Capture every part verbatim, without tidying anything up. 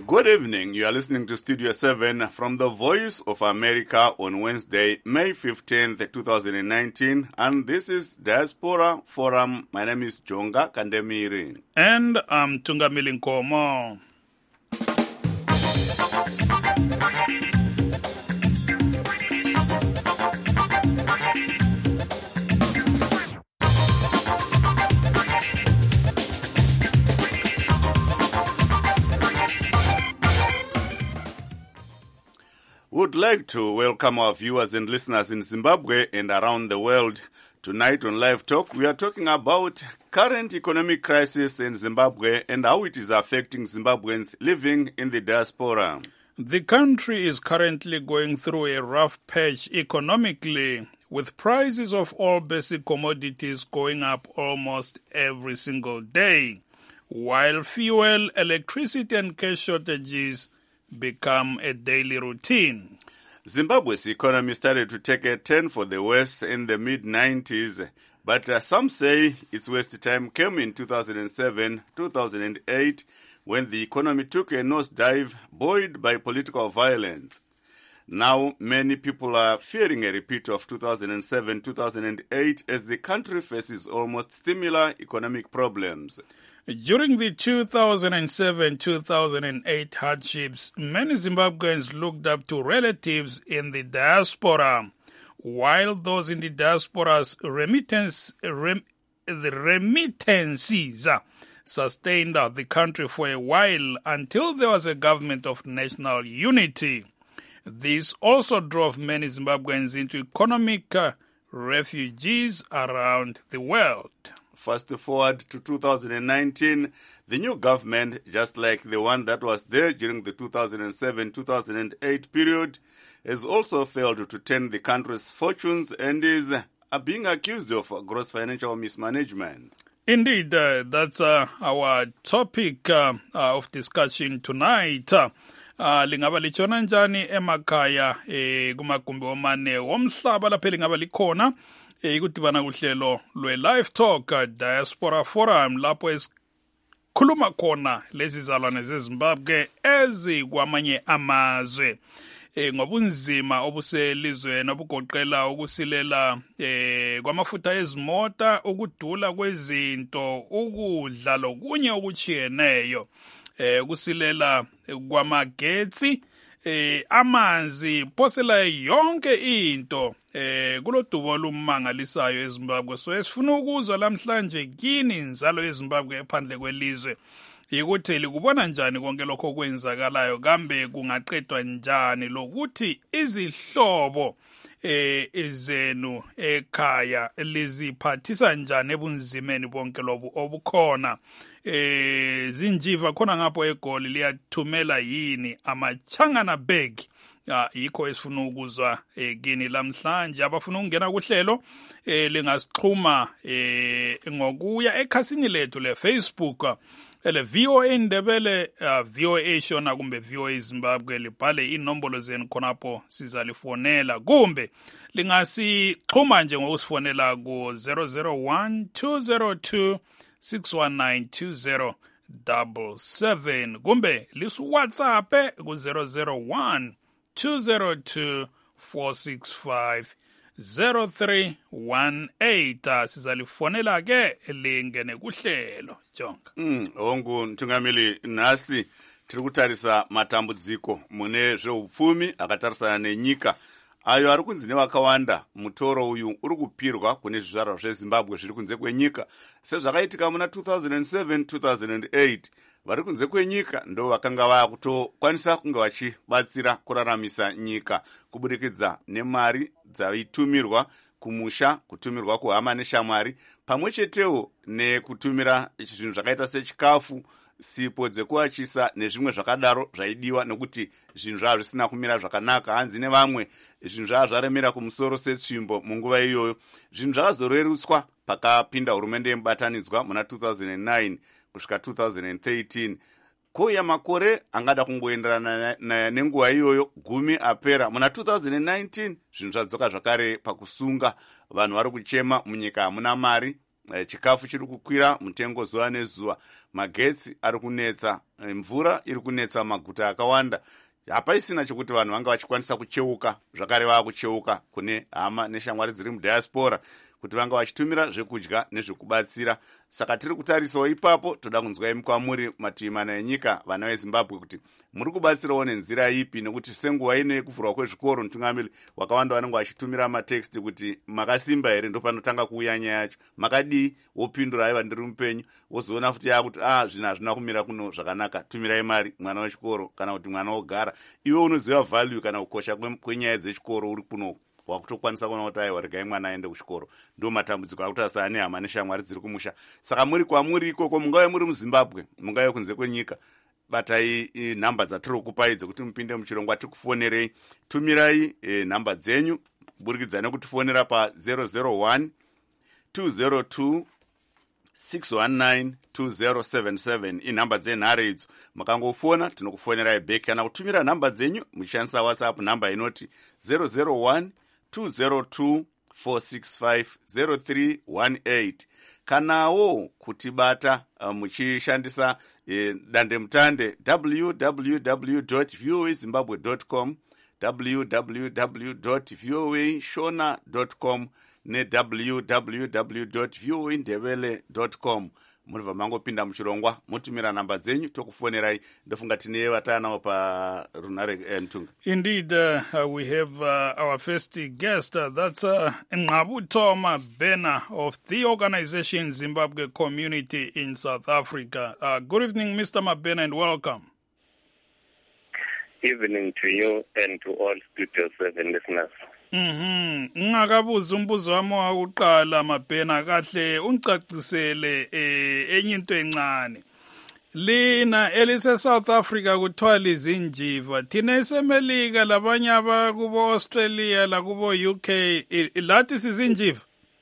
Good evening. You are listening to Studio seven from the Voice of America on Wednesday, May fifteenth, twenty nineteen. And this is Diaspora Forum. My name is Jonga Kandemiri. And I'm Tungamili Nkomo. Would like to welcome our viewers and listeners in Zimbabwe and around the world. Tonight on Live Talk, we are talking about current economic crisis in Zimbabwe and how it is affecting Zimbabweans living in the diaspora. The country is currently going through a rough patch economically, with prices of all basic commodities going up almost every single day, while fuel, electricity and cash shortages become a daily routine. Zimbabwe's economy started to take a turn for the worse in the mid nineties, but uh, some say its worst time came in two thousand seven, two thousand eight, when the economy took a nosedive buoyed by political violence. Now, many people are fearing a repeat of two thousand seven, two thousand eight as the country faces almost similar economic problems. During the two thousand seven, two thousand eight hardships, many Zimbabweans looked up to relatives in the diaspora, while those in the diaspora's remittance, rem, the remittances sustained the country for a while until there was a government of national unity. This also drove many Zimbabweans into economic uh, refugees around the world. Fast forward to two thousand nineteen, the new government, just like the one that was there during the two thousand seven, two thousand eight period, has also failed to turn the country's fortunes and is uh, being accused of gross financial mismanagement. Indeed, uh, that's uh, our topic uh, uh, of discussion tonight. Uh, Uh, lingaba lichona njani emakhaya eh kumagumbi omane womhlaba lapha lingaba likhona eh kudibana kuhlelo lwe Live Talk uh, Diaspora Forum lapho esikhuluma khona lezi zalwane zeZimbabwe ezikwamanye amazwe eh ngobunzima obuselizweni obugoqela ukusilela eh kwamafutha ezimota, ukudula kwezinto, ukudla lokunye okuchiyeneyo. Eh kusilela kwamagetsi eh amanzi posela yonke into eh kulodubo olumangalisayo eZimbabwe. So esifuna ukuzwa namhlanje kini inzalo yeZimbabwe ephandle kwelizwe ukuthi likubona njani konke lokho kwenzakalayo, kambe kungaqedwa njani, lokuthi izihlobo eh izenu ekhaya liziphathisa njani ebunzimeni bonke lobu obukhona. Eh zinjiva khona ngapho eGoli liyathumela yini amachangana bag ya yikho esifuna ukuzwa eh, kini lamhlanje. Abafuna ukungena kuhlelo eh lingasixhuma eh ngokuya ekhasini lethu le Facebook ele V O A Ndebele, uh, V O A Shona kumbe V O A Zimbabwe, libhale inombolo zenu khonapho sizalifonela, kumbe lingasixhuma nje ngokusifonela ku zero zero one, two zero two, six one nine, two zero seven seven, kumbe lisu WhatsApp ku zero zero one, two zero two, four six five, zero three one eight. uh, sizalifonela ke lingene kuhlelo Jonga. Mm, hongu Ntungamili, nasi tiri kutarisa matambudziko mune zveupfumi akatarisana nenyika ayo ari kunzi nevakawanda. Mutoro uyu uri kupirwa kune zvizvarwa zveZimbabwe zviri kunze kwenyika sezvakaitika muna two thousand seven, two thousand eight. Vari kunze kwenyika ndo vakanga vakutokwanisa kunge vachibatsira kuraramisa nyika kuburikidza nemari dzaitumirwa kumusha, kutumirwa kuhama neshamwari, pamwe chetewo nekutumira zvinhu zvakaita sechikafu, sipo dzekuachisa nezvimwe zvakadaro zvaidiwa, nekuti zvinhu zvava zvisina kumira zvakanaka hanzi nevamwe, zvinhu zvava zvaremera kumusoro setsvimbo munguva iyoyo. Zvinhu zvakazorerutswa pakapinda hurumende yemubatanidzwa muna two thousand nine kusvika two thousand thirteen. Kuya makore angada kungoenderana nenguva iyoyo gumi apera muna two thousand nineteen, zvinhu zvadzoka zvakare pakusunga. Vanhu vari kuchema munyika hamuna mari, uh, chikafu chiri kukwira mutengo zuva nezuva, magetsi ari kunetsa, uh, mvura iri kunetsa maguta akawanda. Hapaisina chekuti vanhu vanga vachikwanisa kucheuka zvakare vava kucheuka kune hama neshamwari dziri mudiaspora kuti vanga vachitumira zvekudya nezvekubatsira. Saka tiri kutarisawo ipapo, toda kunzwai kwamuri mativi mana enyika, vana veZimbabwe, kuti muri kubatsirawo nenzira ipi, nekuti senguva ine kuvhurwa kwezvikoro mutungamiri wakawanda vanenge vachitumira matext kuti makasimba here, ndopanotanga kuuya nyaya yacho, makadii, wopindura aiva ndiri mupenyu, wozoona futi yakuti ah zvinhu hazvina kumira kuno zvakanaka, tumirai mari mwana wechikoro kana kuti mwana wogara. Iwe unoziva value kana kukosha kwenyaya dzechikoro uri kuno, wakutokwanisa kuona kuti aiwa regai mwana aende kuchikoro. Ndo matambudziko akuti asana nehama neshamwari dziri kumusha. Saka muri kwamuri ikoko, mungave muri muZimbabwe, mungave kunze kwenyika, batai nhamba dzatiri kupai dzekuti mupinde muchirongwa tikufonerei. Tumirai e, nhamba dzenyu kuburikidza nekutifonera pa zero zero one two zero two six one nine two zero seven seven. inhamba dzenhare idzo. Makangofona tinokufonerai back, kana kutumira nhamba dzenyu muchishandisa WhatsApp, nhamba inoti zero zero one two zero two four six five zero three one eight. Kanawo kutibata uh, muchishandisa eh, dande mutande w w w dot v o a zimbabwe dot com, w w w dot v o a shona dot com ne w w w dot v o a ndebele dot com. Muri vamangopinda muchirongwa mutumira namba dzenyu tokufonerai. Ndofunga tine vatanawo pa runare eh, Ntunga. Indeed, uh, uh, we have uh, our first guest. Uh, that's uh, Ngqabuthwa Mabhena of the organization Zimbabwe Community in South Africa. Uh, good evening, Mister Mabhena, and welcome. Evening to you and to all Studio seven listeners. Mhm. Ngakabuza umbuzo wami wokuqala Mabhena, kahle ungicacisele eh enye into encane. Lina elise South Africa kuthiwa lizinjiva, thina esemelika labanye abakubo Australia lakubo U K lathi sizinjiva.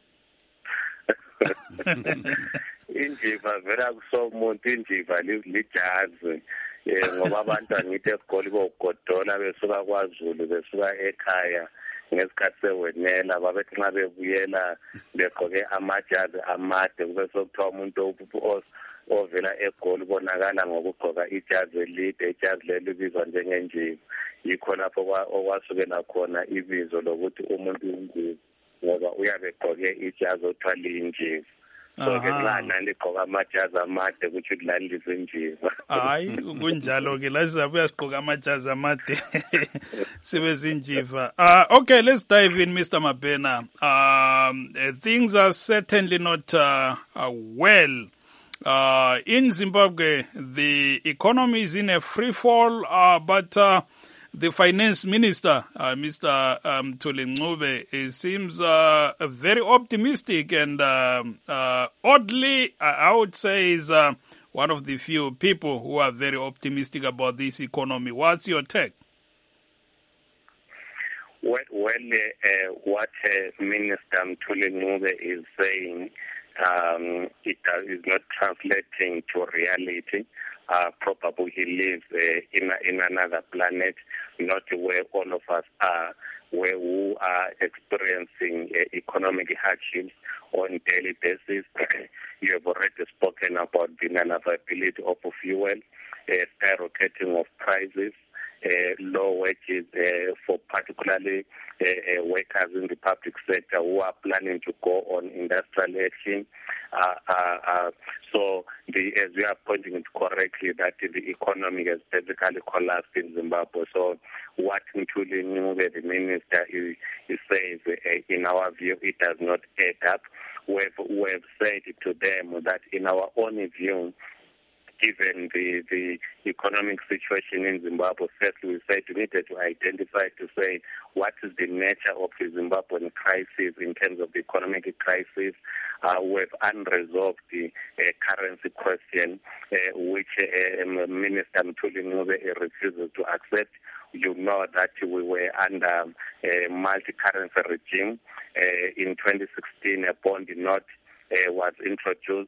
Injiva vela kusomuntu, injiva lijazi. Eh ngoba abantu angithi egoli bogodola besuka kwaZulu besuka ekhaya ngesikhathi sewenela, babethi nxa bebuyela begqoke amajazi amade, kube sokuthiwa umuntu ovela egoli bonakala ngokugqoka ijazi elide, ijazi leli libizwa njengenjiva. Yikho lapho okwasukela khona ibizo lokuthi umuntu injiva, ngoba uyabe egqoke ijazi othiwa liyinjiva. So ke lana ligqoka amajazi amade kuthi lani lizinjiva. Hayi kunjalo ke la sizabuya sigqoka amajazi amade sibe zinjiva. Uh, okay, let's dive in, Mister Mabhena. Um, uh, things are certainly not uh, uh, well. Uh, in Zimbabwe, the economy is in a free fall, uh, but uh, the finance minister, uh, Mister Um, Mthuli Ncube, seems uh, very optimistic and uh, uh, oddly, I would say, is uh, one of the few people who are very optimistic about this economy. What's your take? Well, well uh, what uh, Minister Mthuli Ncube is saying, um, it uh, is not translating to reality. Uh, probably he lives uh, in a, in another planet, not where all of us are, where we are experiencing uh, economic hardships on a daily basis. You have already spoken about the non-availability of fuel, uh, skyrocketing of prices, uh, low wages uh, for particularly uh, uh, workers in the public sector who are planning to go on industrial action. Uh, uh, uh, so, the, as we are pointing it correctly, that the economy has basically collapsed in Zimbabwe. So, what Mthuli Ncube, the minister, he, he says, uh, in our view, it does not add up. We have, we have said to them that in our own view, given the, the economic situation in Zimbabwe, first we said we needed to identify to say what is the nature of the Zimbabwean crisis in terms of the economic crisis. Uh, we have unresolved the uh, currency question, uh, which uh, Minister Mthuli Ncube refuses to accept. You know that we were under a multi-currency regime. Uh, in twenty sixteen, a bond note uh, was introduced,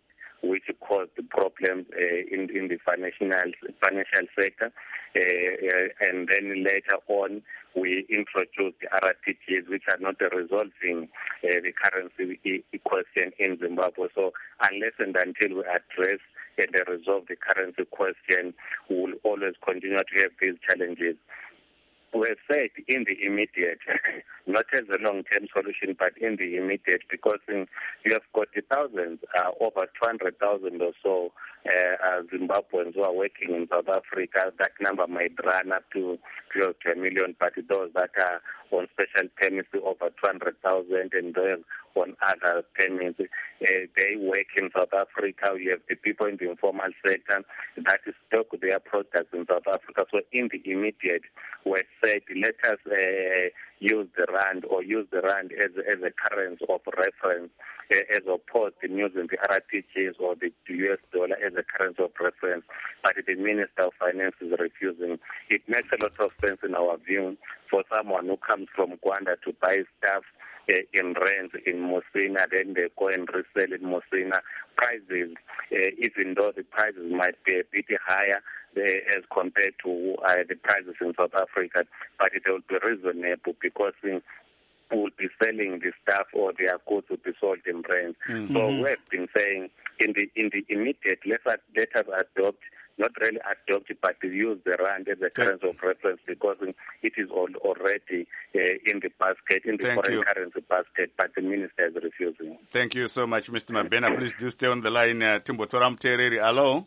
which caused the problems uh, in, in the financial financial sector. Uh, uh, and then later on, we introduced the R T Gs, which are not resolving uh, the currency e- question in Zimbabwe. So unless and until we address and resolve the currency question, we will always continue to have these challenges. We said in the immediate, not as a long-term solution, but in the immediate, because in, you have got the thousands, uh, over two hundred thousand or so uh, uh, Zimbabweans who are working in South Africa. That number might run up to close to a million, but those that are on special permits, over two hundred thousand, and those on other permits, uh, they work in South Africa. You have the people in the informal sector that stock their products in South Africa. So in the immediate, we said, let us uh, use the rand or use the rand as, as a currency of reference, uh, as opposed to using the R T Gs or the U S dollar as a currency of reference. But the Minister of Finance is refusing. It makes a lot of sense in our view for someone who comes from Rwanda to buy stuff Uh, in rands in Mosina, then they go and resell in Mosina. Prices, uh, even though the prices might be a bit higher uh, as compared to uh, the prices in South Africa, but it will be reasonable because we will be selling the stuff or their goods will be sold in rands. Mm-hmm. So we have been saying in the in the immediate, let us, let us adopt, not really adopt, but to use the rand as a currency of reference because it is already uh, in the basket, in the Thank foreign you. currency basket, but the minister is refusing. Thank you so much, Mister Mabena. Please do stay on the line. Uh, Timbotora Mtereri, hello?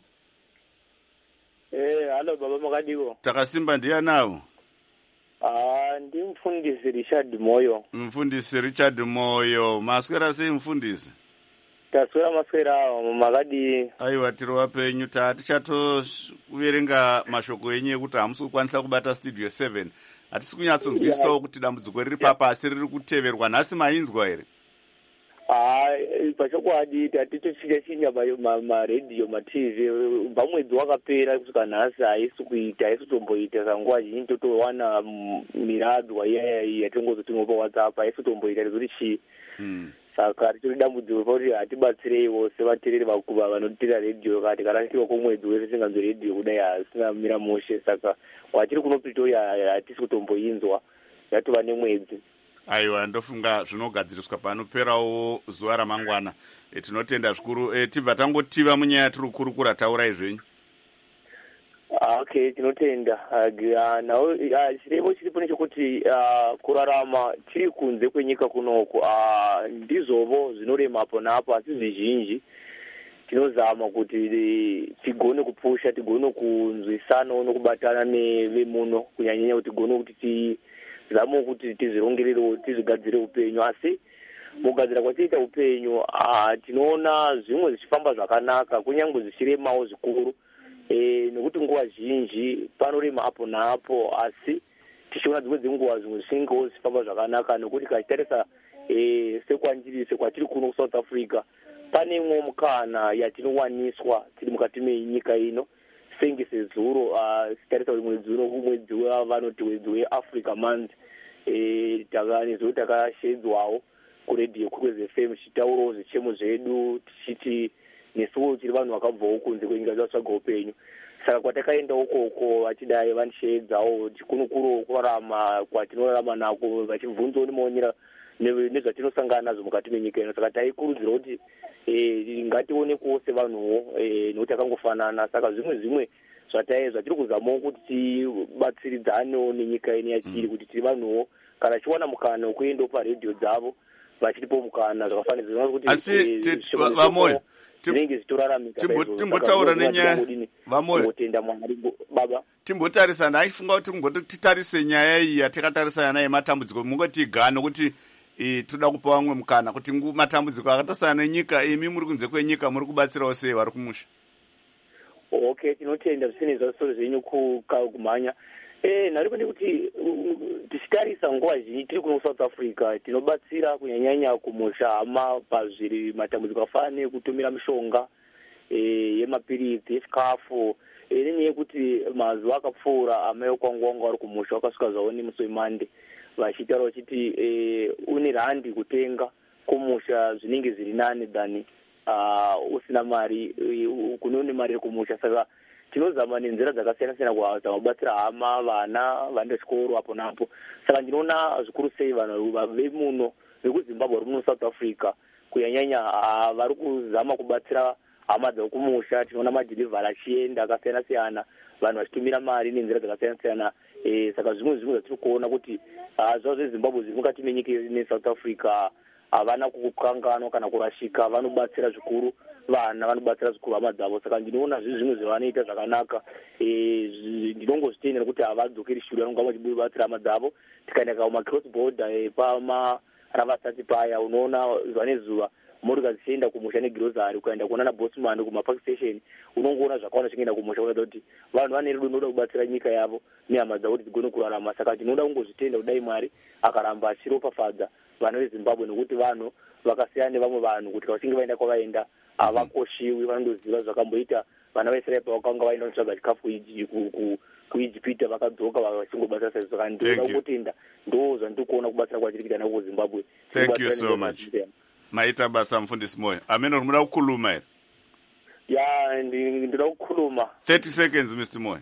Eh, hello, Baba Makadigo. Takasimba ndiya nawo? Ah, ndi mfundisi Richard Moyo. Mfundisi Richard Moyo. Maswera sei mfundisi? Taswera maswera Makadi. Aiwa, tiri wapenyu tichatoverenga mashoko enyu ekuti hamusi kukwanisa kubata studio seven. Hatisi kunyatsonzwisawo kuti dambudziko riri papa asi riri kuteverwa. Nhasi mainzwa here? Ah, pachokwadi tatitosvika chinya maredhiyo matv ubva mwedzi wakapera kusvika nhasi haisi kuita haisi kutomboita kanguva zhinji totowana miradzwa iyaya yatingozotumwa pawhatsapp haisi kutomboita rizoti chii. Saka ritori dambudziko pakuti hatibatsireiwo sevateereri vakuva vanoteerera redhiyo kati karashiwa kwomwedzi wese singanzwe redhiyo kudai hasina mira mushe. Saka kwatiri kuno Pretoria hatisi kutomboinzwa yatova nemwedzi. Aiwa, ndofunga zvinogadziriswa panoperawo zuva ramangwana. E, tinotenda zvikuru. E, tibva tangotiva munyaya tiri kukurukura, taurai zvenyu. Okay, tinotenda. Nawo chirevo chiripo nechekuti kurarama tiri kunze kwenyika kunoku ndizovo zvinorema apo napo, asi zvizhinji tinozama kuti tigone kupusha, tigone kunzwisanawo nokubatana nevemuno, kunyanyanya kuti tigone kuti tizame kuti tizvirongererewo, tizvigadzire upenyu. Asi mugadzira kwatiita upenyu tinoona zvimwe zvichifamba zvakanaka, kunyange zvichiremawo zvikuru. Eh, nekuti nguva zhinji panorema apo naapo, asi tichiona dzimwe dzenguva zvimwe zvisingawo zvichifamba zvakanaka, nekuti kachitarisa eh, sekwanjiri sekwatiri kuno kuSouth Africa pane imwe mukana yatinowaniswa tiri mukati menyika ino senge sezuro sitarisa kuti mwedzi uno kumwedzi vanoti mwedzi weAfrica month. Eh, takanizvo takashedzwawo kuredhiyo Kwezi F M tichitaurawo zvichemo zvedu tichiti nesuwo tiri vanhu vakabvawo kunze kwenyika dzatsvaga upenyu. Saka kwatakaenda ukoko vachidai vandicheedzawo chikunukuru kurarama kwatinorarama nako, vachibvunzawo nemaonera nezvatinosangana nazvo mukati menyika ino. Saka taikurudzira kuti ngationekwo sevanhuwo nekuti akangofanana. Saka zvimwe zvimwe zvatiri kuzamawo kuti tibatsiridzanewo nenyika ino yatiri, kuti tiri vanhuwo kana chiwana mukana wekuendawo paredhiyo dzavo vachitipo mukana zvakafanira kuti asi vamoyo zvinenge zvitoraranika. Timbotaura nenyaya vamoyo, tenda Mwari baba, timbotarisana. Aifunga kuti timboti titarise nyaya iyi yatakatarisana nayo matambudziko, mungoti igano kuti toda kupa vamwe mukana kuti matambudziko akatarisana nenyika, imi muri kunze kwenyika muri kubatsirawo sei vari kumusha? Okay, tinotenda zvisine zvasoro zvenyu kumhanya. Eh, naripo ndikuti tichitarisa nguva zhinji tiri kuno South Africa tinobatsira kunyanyanya kumusha hama pazviri matambudziko akafanana nekutumira mishonga eh, yemapiritsi, yechikafu, eh, nenyaya yekuti mazuva akapfuura amai kwangu wangu vari kumusha vakasvika zvavo nemusi weMonday vachitaura vachiti eh, une randi kutenga kumusha zvinenge zviri nane than uh, usina mari kunone mari yekumusha. Saka tinozama nenzira dzakasiyana siyana kubatsira hama vana vane chikoro apo napo. Saka ndinoona zvikuru sei vanhu vemuno vekuzimbabwe vari muno South Africa kunyanyanya uh, vari kuzama kubatsira hama dzekumusha. Tinoona madhilivhari achienda akasiyana siyana, vanhu vachitumira mari nenzira dzakasiyana siyana. Eh, saka zvimwe zvimwe zvatiri kuona kuti uh, zvavo zvezimbabwe zviri mukati menyika neSouth Africa havana kukanganwa kana kurashika, vanobatsira zvikuru vana, vanobatsira zvikuru hama dzavo. Saka ndinoona zviri zvimwe zvavanoita zvakanaka. Eh, ndinongozvitenda nekuti havadzokeri shure, vanogama vachibatsira hama dzavo. Tikaenda kuma cross border eh, pama ravasati paya unoona zuva nezuva motokari dzichienda kumusha negrosari, ukaenda kuona nabosman kumapark station unongoona zvakawanda zvingoenda kumusha kuratidza kuti vanhu vane rudo noda kubatsira nyika yavo nehama dzavo kuti dzigone kurarama. Saka tinoda kungozvitenda kudai Mwari akaramba achiropafadza vana veZimbabwe, nekuti vanhu vakasiyana nevamwe vanhu kuti vachinge vaenda kwavaenda havakoshiwi, vanondoziva zvakamboita vana vaIsraeri pavakanga vaenda kutsvaga chikafu kuIjipita vakadzoka vachingobatsira saizvo. Saka ndoda kungotenda ndo zvandiri kuona kubatsira kwachiri kuita nako kuZimbabwe. Thank you so much. Maita basa mufundisi Moyo. Ameno muda kukhuluma here. Ya ndinoda kukhuluma. thirty seconds Mister Moyo.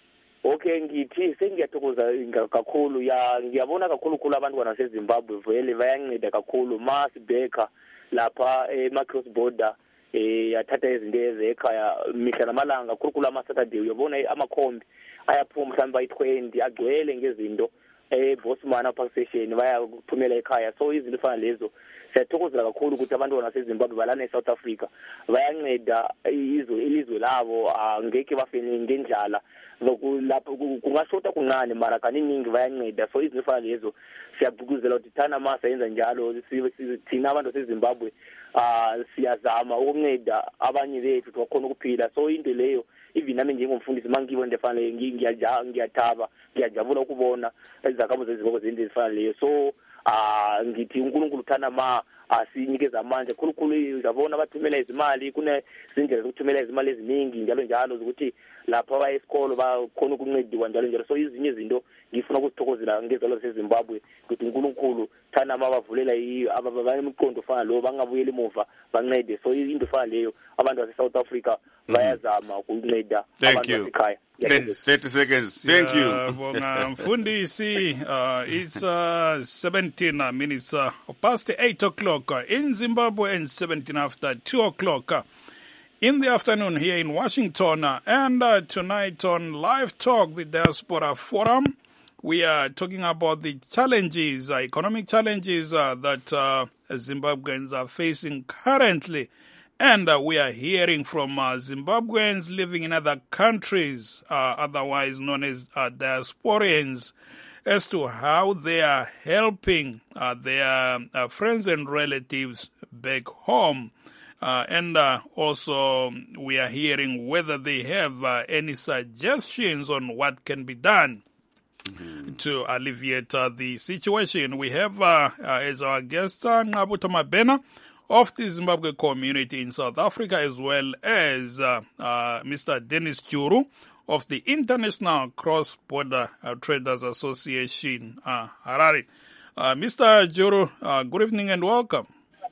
Okay, ngithi sengiyathokoza kakhulu, ya ngiyabona kakhulu khulu abantu banaseZimbabwe vele bayanceda kakhulu. Mas Beka lapha ema cross border eh yathatha izinto ezekhaya mihla namalanga khulu ama Saturday. Uyabona amakhombi ayaphuma mhlawumbe bayi twenty agcwele ngezinto eh Bosman park station bayakuthumela ekhaya. So izinto fana lezo siyathokozela kakhulu ukuthi abantu banaseZimbabwe balana eSouth Africa bayanceda izwe ilizwe labo, angeke bafene ngendlala. Lapho kungashota kuncane mara kaningi bayanceda. So izinto fana lezo siyabhukuzela ukuthi thana masa yenza njalo. Thina abantu baseZimbabwe ah siyazama ukunceda abanye bethu bakhona ukuphila. So into leyo even nami njengomfundisi mangibona ndefane ngiyaja ngiyathaba ngiyajabula ukubona izakhamuzi zeZimbabwe zenze ifana leyo. So ah ngithi uNkulunkulu thana ma asinikeza amandla khulukhulu. Uyabona bathumela izimali, kune izindlela zokuthumela izimali eziningi njalo njalo ukuthi lapha baya esikolo bakhona ukuncediwa njalo njalo. So izinye izinto ngifuna ukuzithokozela ngezalo zeZimbabwe ukuthi uNkulunkulu thana mabavulela ababamiqondo fana lo bangabuyela emuva bancede. So into fana leyo abantu baseSouth Africa bayazama ukunceda abantu basekhaya. thirty seconds. Thank you. Bonga mfundisi. Uh, it's uh, seventeen minutes uh, past eight o'clock uh, in Zimbabwe and seventeen after two o'clock uh, in the afternoon here in Washington. Uh, and uh, tonight on Live Talk, the Diaspora Forum, we are talking about the challenges, uh, economic challenges uh, that uh, Zimbabweans are facing currently. And uh, we are hearing from uh, Zimbabweans living in other countries, uh, otherwise known as uh, diasporians, as to how they are helping uh, their uh, friends and relatives back home. Uh, and uh, also we are hearing whether they have uh, any suggestions on what can be done mm-hmm. to alleviate uh, the situation. We have uh, uh, as our guest uh, Ngqabutho Mabhena of the Zimbabwe community in South Africa, as well as uh, uh, Mister Dennis Juru of the International Cross-Border uh, Traders Association, uh, Harare. Uh, Mister Juru, uh, good evening and welcome.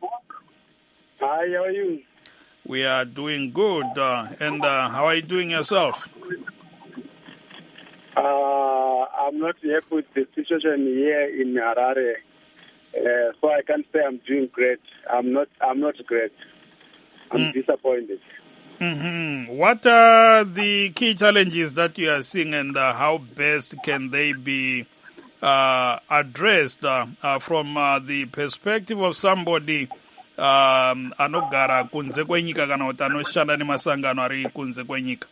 Hi, how are you? We are doing good. Uh, and uh, how are you doing yourself? Uh, I'm not happy with the situation here in Harare. Uh, so I can't say I'm doing great. I'm not. I'm not great. I'm mm. disappointed. Mm-hmm. What are the key challenges that you are seeing, and uh, how best can they be uh, addressed uh, uh, from uh, the perspective of somebody um, anogara kunze kwenyika kana kuti anoshanda nemasangano ari kunze kwenyika?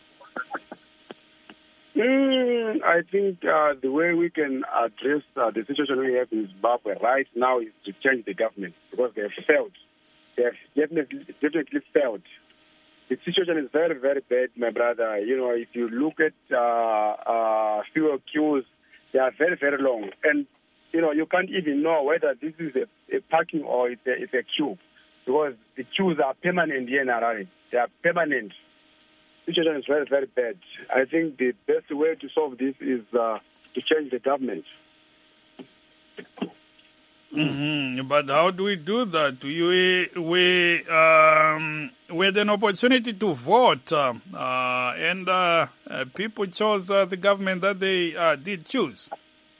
Mm, I think uh, the way we can address uh, the situation we have in Zimbabwe right now is to change the government, because they have failed. They have definitely, definitely failed. The situation is very, very bad, my brother. You know, if you look at uh, uh, fuel queues, they are very, very long. And, you know, you can't even know whether this is a, a parking or it's a, it's a queue, because the queues are permanent here in Harare. They are permanent. The situation is very, very bad. I think the best way to solve this is uh, to change the government. Mm-hmm. But how do we do that? We we um, we had an opportunity to vote, uh, uh, and uh, uh, people chose uh, the government that they uh, did choose.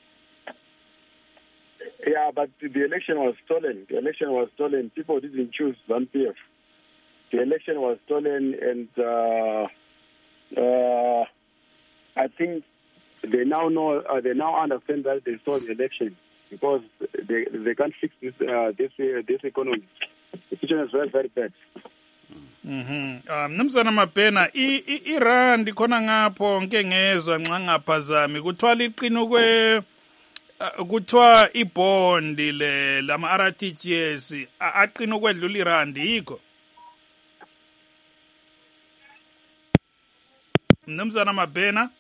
Yeah, but the election was stolen. The election was stolen. People didn't choose ZANU-P F. The election was stolen, and uh, uh, I think they now know. Uh, they now understand that they stole the election because they they can't fix this uh, this uh, this economy. The situation is very very bad. Mhm. Um Mnumzana Mabhena iRand khona ngapho ngeke ngezwe nxa ngaphazami kuthiwa liqina kwe kuthiwa ibond le lama R T G S aqina ukwedlula iRand yikho Mnumzana Mabhena.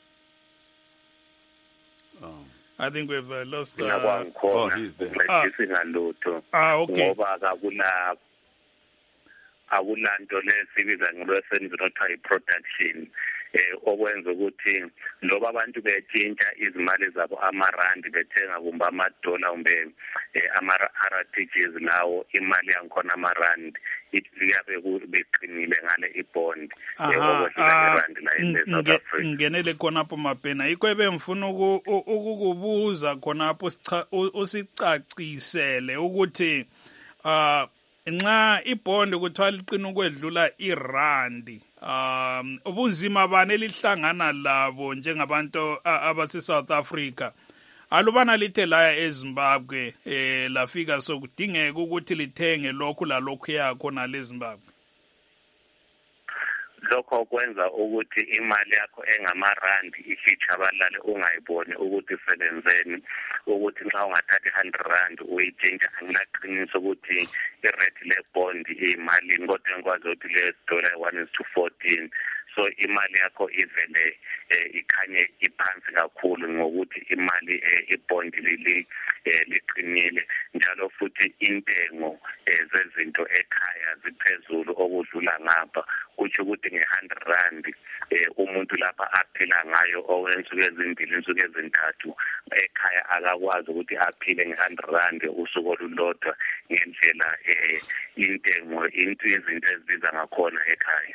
Oh. I think we've uh, lost. Uh, oh, he's there. Ah, ah okay. Akulanto lesibiza ngolwesenzi nothiwa i-production eh okwenza ukuthi loba abantu betshintsha izimali zabo amarandi bethenga kumbe amadola kumbe ama-R T Gs lawo imali yankhona amarandi iyabe beqinile ngale ibond okwedlula irandi la eSouth Africa. Ngenele khonapho Mabhena ikwebe mfuna ukukubuza khonapho usicacisele ukuthi uh nxa ibond kuthiwa liqina ukwedlula irandi um ubunzima bani elihlangana labo njengabantu abase South Africa alubana lithe laya eZimbabwe eh lafika sokudingeka ukuthi lithenge lokhu lalokhu yakho na leZimbabwe? Lokho kwenza ukuthi imali yakho engamarandi ifitshabalale ungayiboni ukuthi isebenzeni ukuthi nxa ungathatha one hundred rand uyitshintsha angilaqiniso ukuthi irate lebond imali kodwa ngikwazi ukuthi le dollar one is to fourteen so imali yakho ivele ikhanye iphansi kakhulu ngokuthi imali ibond lili liqinile njalo futhi intengo zezinto ekhaya ziphezulu okudlula ngapha kuthi ukuthi nge one hundred rand umuntu lapha aphila ngayo owensuku ezimbili insuku ezintathu ekhaya akakwazi ukuthi aphile nge one hundred rand usuku olulodwa ngendlela intengo into izinto ezibiza ngakhona ekhaya.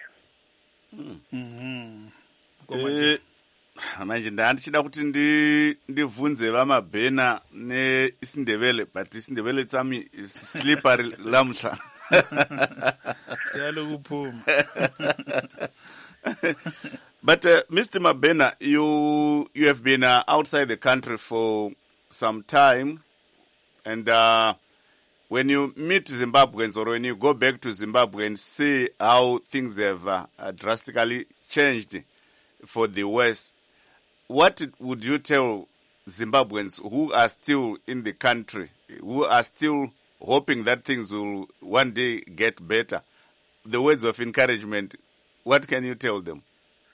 Mhm. Eh manje ndandichida kuti ndi ndivunze vaMabhena neIsindebele but Isindebele tsami slippery lamhla. Siyalokuphuma. But uh, Mister Mabhena, you you have been uh, outside the country for some time, and uh, when you meet Zimbabweans or when you go back to Zimbabwe and see how things have uh, uh, drastically changed for the West, what would you tell Zimbabweans who are still in the country, who are still hoping that things will one day get better? The words of encouragement, what can you tell them?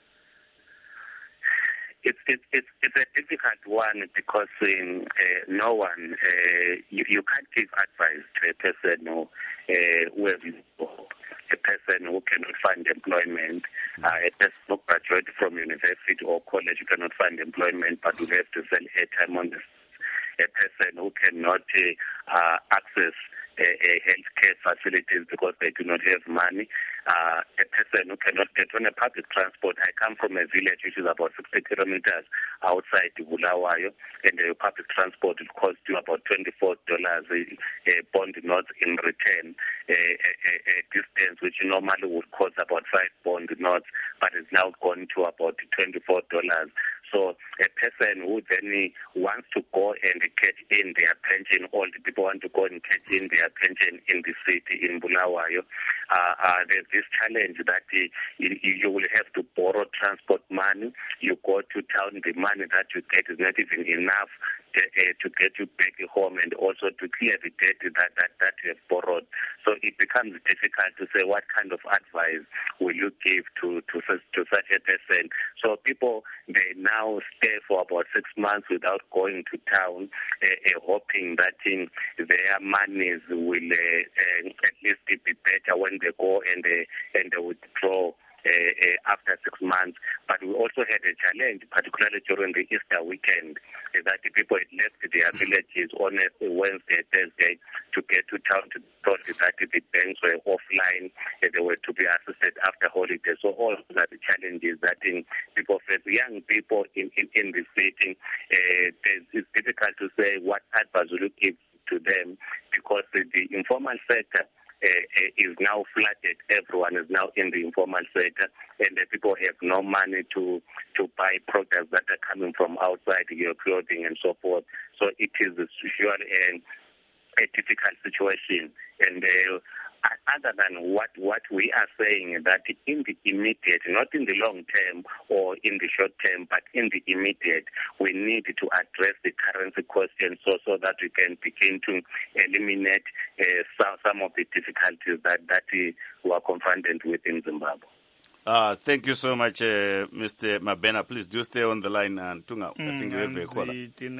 It's it's it's it's a difficult one because um, uh, no one uh, you, you can't give advice to a person who uh, who has a person who cannot find employment, uh, a person who graduated from university or college who cannot find employment but will have to sell airtime on this, a person who cannot uh, access uh, uh, healthcare facilities because they do not have money, uh, a person who cannot get on a public transport. I come from a village which is about sixty kilometers outside Bulawayo, and the public transport will cost you about twenty-four dollars a, a bond notes in return, a, a, a distance which normally would cost about five bond notes, but is now gone to about twenty-four dollars. So a person who then wants to go and catch in their pension, all the people want to go and catch in their pension in the city, in Bulawayo, uh, uh, there's this challenge that uh, you, you will have to borrow transport money. You go to town, the money that you get is not even enough to, uh, to get you back home and also to clear the debt that, that, that you have borrowed. So it becomes difficult to say what kind of advice will you give to, to, to such a person. So people, they now stay for about six months without going to town, uh, uh, hoping that uh, their monies will uh, uh, at least be better when they go and, uh, and they withdraw uh, uh, after six months. But we also had a challenge, particularly during the Easter weekend, uh, that the people had left their villages on a Wednesday, Thursday to get to town to told that the banks were offline, uh, they were to be assisted after holiday. So all of the challenges that in people face, young people in, in, in the city, uh, it's difficult to say what advice will you give to them, because the, the informal sector uh, is now flooded. Everyone is now in the informal sector, and the people have no money to to buy products that are coming from outside, your clothing and so forth. So it is usually a, a difficult situation. And uh, other than what, what we are saying, that in the immediate, not in the long term or in the short term, but in the immediate, we need to address the currency question so, so that we can begin to eliminate uh, some, some of the difficulties that, that we are confronted with in Zimbabwe. Uh, thank you so much, uh, Mister Mabena. Please do stay on the line. And Tunga, I think we have a caller.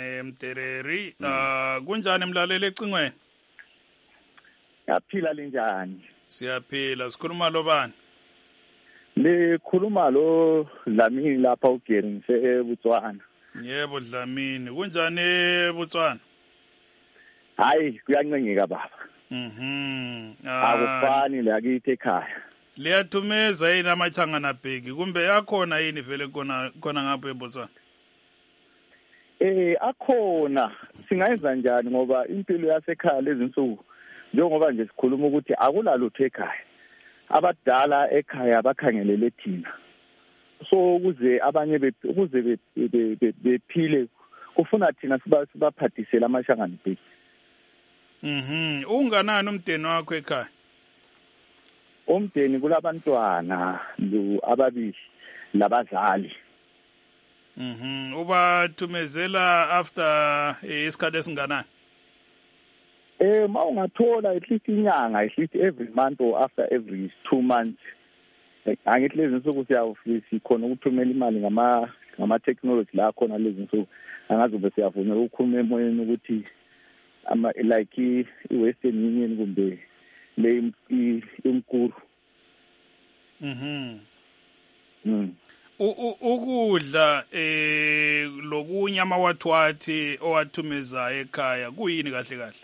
Kunjani mlaleli ecingweni? Siyaphila linjani? Siyaphila. Sikhuluma lo bani? Likhuluma lo Dlamini lapha uGeri ngise eBotswana. Yebo Dlamini. Kunjani eBotswana? Hayi kuyancengeka baba. Mhm. Akufani la kithi ekhaya. Liyathumeza yini amachangana bheki kumbe yakhona yini vele khona khona ngapha eBotswana? Eh akhona. Singayenza njani ngoba impilo yasekhaya lezinsuku njengoba nje sikhuluma ukuthi akulalutho ekhaya. Abadala ekhaya bakhangelele thina. So ukuze abanye ukuze bephile kufuna thina sibaphathisela amashangana bheki. Mhm. Unganani umdeni wakho ekhaya? Umdeni kulabantwana lo ababili labazali. Mhm. Ubathumezela after isikhathi esinganani? Eh mawungathola at least inyanga, at least every month or after every two months. Angithi lezi nsuku siyawufisa khona ukuthumela imali ngama ngama technology la khona lezi nsuku angazobe siyavuma ukukhuluma emoyeni ukuthi ama like i Western Union kumbe le imkuru. Mhm. Mm. Ukudla eh lokunye amawathwathi owathumeza ekhaya kuyini kahle kahle?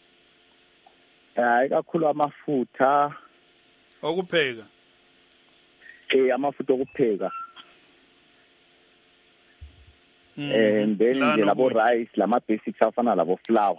Hayi kakhulu amafutha okupheka. Eh amafutha okupheka. And then nje labo rice lama basics afana labo flour.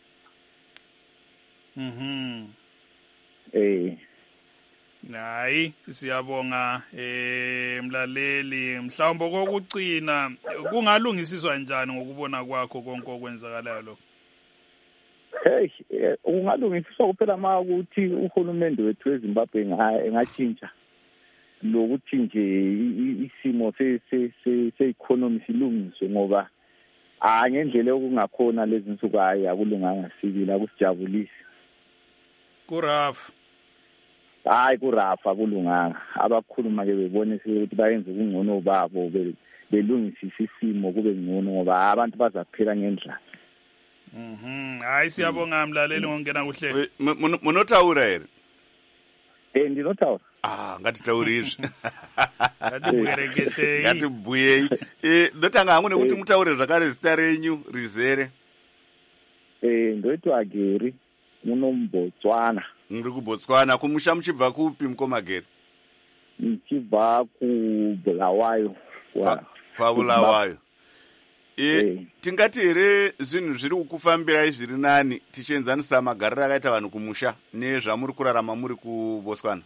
Mhm. Eh Hayi siyabonga eh mlaleli mhlawumbe kokucina kungalungisiswa njani ngokubona kwakho konke okwenzakalayo lo? Hey ungalungisiswa kuphela ma ukuthi uhulumende wethu eZimbabwe engatshintsha lokuthi nje isimo se se se economy silungiswe ngoba a ngendlela okungakhona lezi nsuku hayi akulunganga sibili akusijabulisi. Kuraf hayi kurafa kulunganga abakhuluma ke bebone ukuthi bayenze kungcono babo belungisisa isimo kube ngcono ngoba abantu bazaphela ngendlela. Mhm. Hayi siyabonga mlaleli ngongena kuhle. Munotaura here? Eh ndinotaura. Ah ngatitauri izvi. Ngatibwereketei. Ngatibuyei. Eh ndotanga hangu nekuti mutaure zvakare zita renyu rizere. Eh ndoitwa Geri muno muBotswana. Muri kuBotswana kumusha muchibva kupi mukomageri? Muchibva kuBulawayo. Kwa Bulawayo. E tingati here zvinhu zviri kukufambirai zviri nani tichienzanisa magariro akaita vanhu kumusha nezvamuri kurarama muri kuBotswana?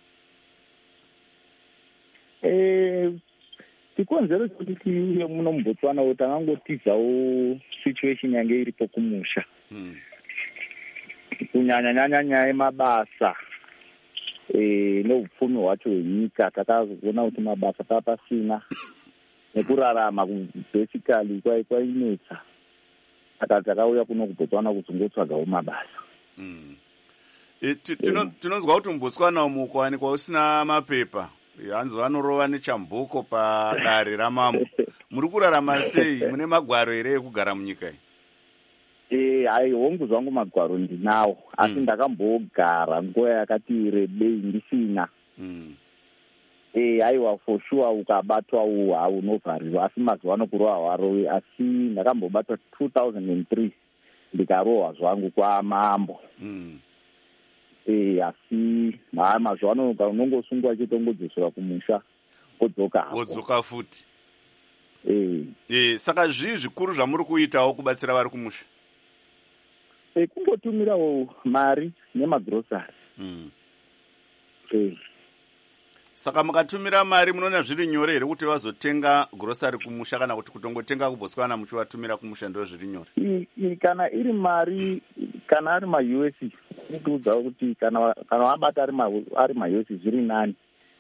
Eh tikonzero kuti tiye muno muBotswana kuti angangotizawo situation yange iripo kumusha. Hmm. Kunyanya nyanya nyaya emabasa eh nobupfumi wacho wenyika takazoona kuti mabasa tapasina nekurarama basically kwai kwainetsa akatakauya kuno kuBotswana kutsongotsvagawo mabasa. Mm. E tinonzwa kuti muBotswana umu kwawanikwa usina mapepa hanzi vanorova nechambuko padare ramambo. Muri kurarama sei? Mune magwaro here ekugara munyika iyi? Eh hayi hongu zvangu magwaro ndinawo asi ndakambogara nguva yakati rebei ndisina. Mm. eh aiwa for sure ukabatwa haunovharirwa, asi mazuva ano kurohwa hwarowi. Asi ndakambobatwa two thousand three ndikarohwa zvangu kwamambo. mm. eh asi mazuva ano unongosungwa chitongodzosera kumusha wodzoka wodzoka futi. eh eh saka zvii zvikuru zvamuri kuitawo kubatsira vari kumusha? eh kungotumirawo mari nemagrosari. mm. eh Saka mukatumira mari munoona zviri nyore here kuti vazotenga grocery kumusha, kana kuti kutongotenga kuBotswana muchivatumira kumusha ndo zviri nyore? Kana iri mari, kana ari ma-U S kutiudza kuti kana kana wabata ari ma ari ma-U S zviri nani.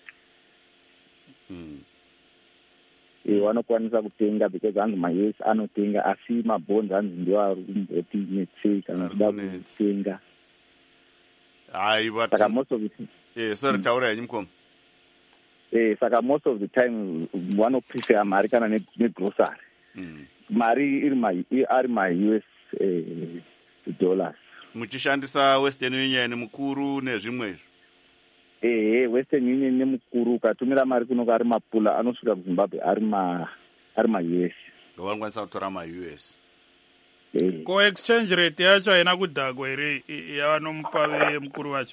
mm. eh wanokwanisa kutenga because hanzi ma-U S anotenga, asi mabonds hanzi ndio ari kumboti netsei kana kuda kutenga. Hai but saka most of it eh sorry mm. taura yenyu mukoma. Eh, saka most of the time wanoprefer mari kana negrocery. mm. Mari iri ma ari ma-U S eh, dollars. Muchishandisa Western Union mukuru nezvimwe izvo? Eh, Western Union nemukuru ukatumira mari kunoka ari mapula anosvika kuZimbabwe ari ma ari ma-U S. Wanokwanisa kutora ma-U S. Eh. Ko exchange rate yacho haina kudhagwa here yavanomupa vemukuru vacho?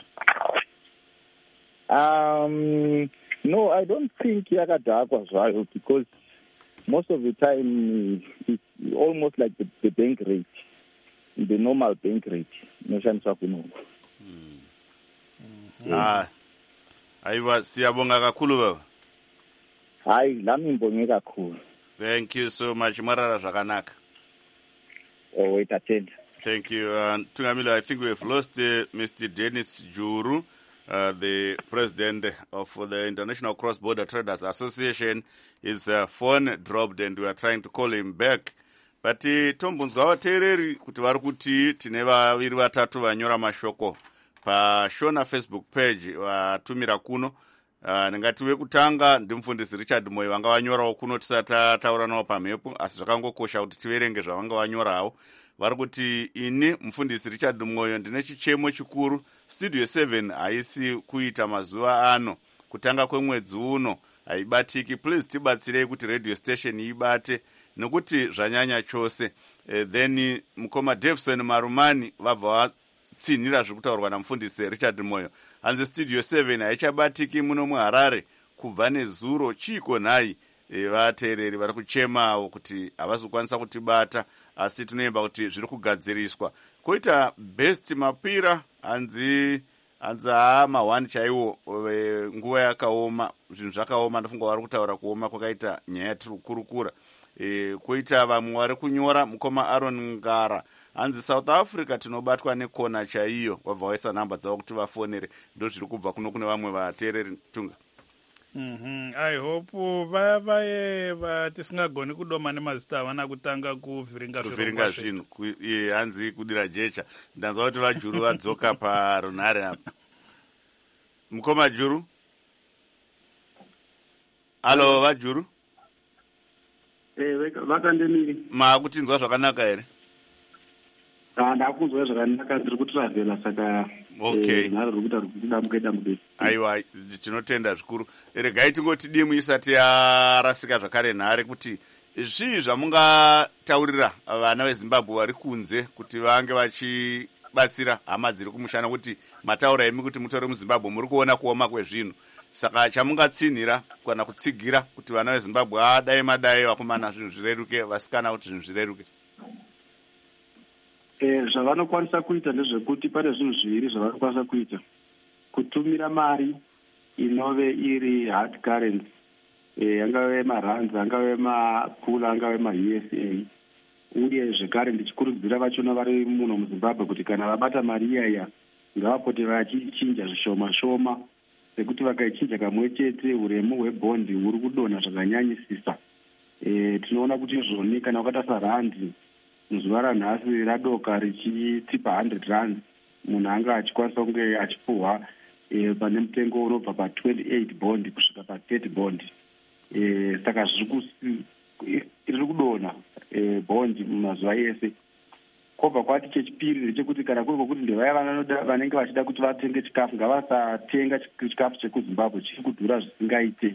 Um, no, I don't think yakadhakwa zvayo, because most of the time it's almost like the, the bank rate, the normal bank rate inoshandiswa kunoku. mm. mm. ah. Aiwa, siyabonga kakhulu baba. Hayi, lami ngibonge kakhulu. Thank you so much. Marara zvakanaka. Oh, wait, attend. Thank you. Uh, Tungamila, I think we have lost uh, Mister Dennis Juru, uh, the president of the International Cross-Border Traders Association. His uh, phone dropped and we are trying to call him back. But uh, tombunzwa vateereri kuti vari kuti tine vaviri vatatu vanyora mashoko pashona Facebook page vatumira kuno. Uh, ndingati wekutanga ndimufundisi Richard Moyo vanga vanyorawo kuno tisati tataura nawo pamhepo, asi zvakangokosha kuti tiverenge zvavanga vanyorawo. Vari kuti ini mufundisi Richard Moyo ndine chichemo chikuru. Studio seven haisi kuita mazuva ano, kutanga kwemwedzi uno haibatiki. Please tibatsirei kuti radio station ibate nekuti zvanyanya chose. Uh, then mukoma Davison Marumani vabva vatsinhira zviri kutaurwa namufundisi Richard Moyo. Hanzi Studio seven haichabatiki muno muHarare kubva nezuro chiko nhai. E, vateereri vari kuchemawo kuti havazokwanisa kutibata, asi tinoemba kuti zviri kugadziriswa. Koita Best Mapira hanzi hanzi haa mahwani chaiwo nguva yakaoma, zvinhu zvakaoma. Ndofunga vari kutaura kuoma kwakaita nyaya tiri kukurukura. E, koita vamwe vari kunyora mukoma Aaron Ngara hanzi South Africa tinobatwa nekona chaiyo, wabva waisa nhamba dzavo kuti vafonere. Ndo zviri kubva kuno kune vamwe vateereri Tunga. Mhm, I hope vaya vaye vatisingagoni kudoma nemazita havana kutanga kuvhiringa kuvhiringa zvinhu. Iye hanzi kudira jecha. Ndanzwa kuti vaJuru vadzoka parunhare apa. Mukoma Juru? Halo vaJuru? Eh, vakandemiri. Maakutinzwa zvakanaka here? Ah, ndakunzwa zvakanaka, ndiri kutravela saka okay. Nharo ruri kuita kudamuka damuka. Aiwa, tinotenda zvikuru. Regai tingoti dimu isati yarasika zvakare nhare kuti zvii zvamungataurira vana veZimbabwe vari kunze kuti vange vachibatsira hama dziri kumushana, kuti mataura emi kuti mutore muZimbabwe muri kuona kuoma kwezvinhu. Saka chamungatsinhira kana kutsigira kuti vana veZimbabwe adai madai vakomana zvinhu zvireruke, vasikana kuti zvinhu zvireruke. Eh, zvavanokwanisa kuita ndezvekuti pane zvinhu zviviri zvavanokwanisa kuita: kutumira mari inove iri hard currency, eh, angave marands, angave mapula, angave ma-U S A. Uye zvekare ndichikurudzira vachona vari muno muZimbabwe kuti kana vabata mari iyaya ngavapote vachichinja zvishoma shoma, sekuti vakaichinja kamwe chete uremu hwebhondi huri kudonha zvakanyanyisisa. Eh, tinoona kuti izvoni kana ukatarisa randi muzuva ranhasi radoka richitipa one hundred rand, munhu anga achikwanisa kunge achipuhwa e, pane mutengo unobva pa-twenty-eight bond kusvika pa-thirty bond. E, saka zviri kudonha e, bond mumazuva ese. kwobva kwati chechipiri ndechekuti kana kuri kwokuti ndevaya vanenge vachida kuti vatenge chikafu ngavasatenga chikafu chekuzimbabwe chiri kudhura zvisingaite.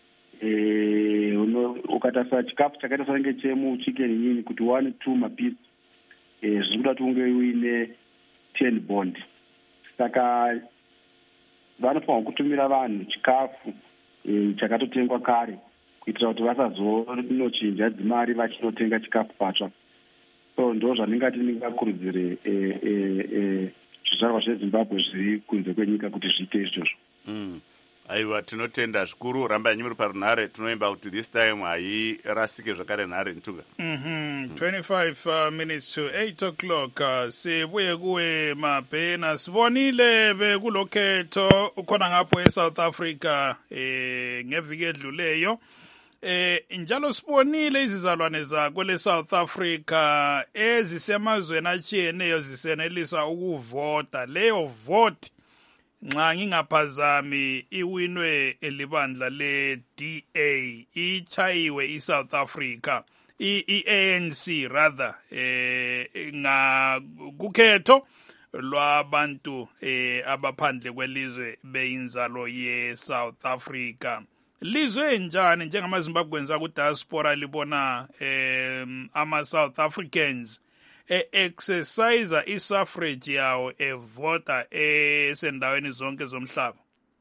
Ukatarisa chikafu chakaita sange chemuchicken nyini kuti one two mapisi zviri kuda kuti unge uine ten bond. Saka vanofanira kutumira vanhu chikafu chakatotengwa kare kuitira kuti vasazonochinja dzimari vachinotenga chikafu patsva. So ndo zvandingati ndingakurudzire zvizvarwa zvezimbabwe zviri kunze kwenyika kuti zviite izvozvo. Aiwa, tinotenda zvikuru. Rambai nyimuri parunhare, tunoimba kuti this time hairasike zvakare nhare ntuga. Mhm, twenty-five uh, minutes to eight o'clock. Uh, sibuye kuwe Mabhena, sibonile bekulokhetho ukhona ngapho eSouth Africa eh ngeviki edluleyo. Eh njalo sibonile izizalwane zakho leSouth Africa ezisemazweni atshiyeneyo zisenelisa ukuvota. Leyo vote nxa ngingaphazami iwinwe elibandla le D A, ichayiwe iSouth Africa, i-A N C rather, eh nga kukhetho lwabantu eh abaphandle kwelizwe beyinzalo ye-South Africa. Lizwe njani njengamaZimbabweans akudiaspora libona em ama-South Africans e-exercise i-suffrage yawo evota esendaweni zonke zomhlaba?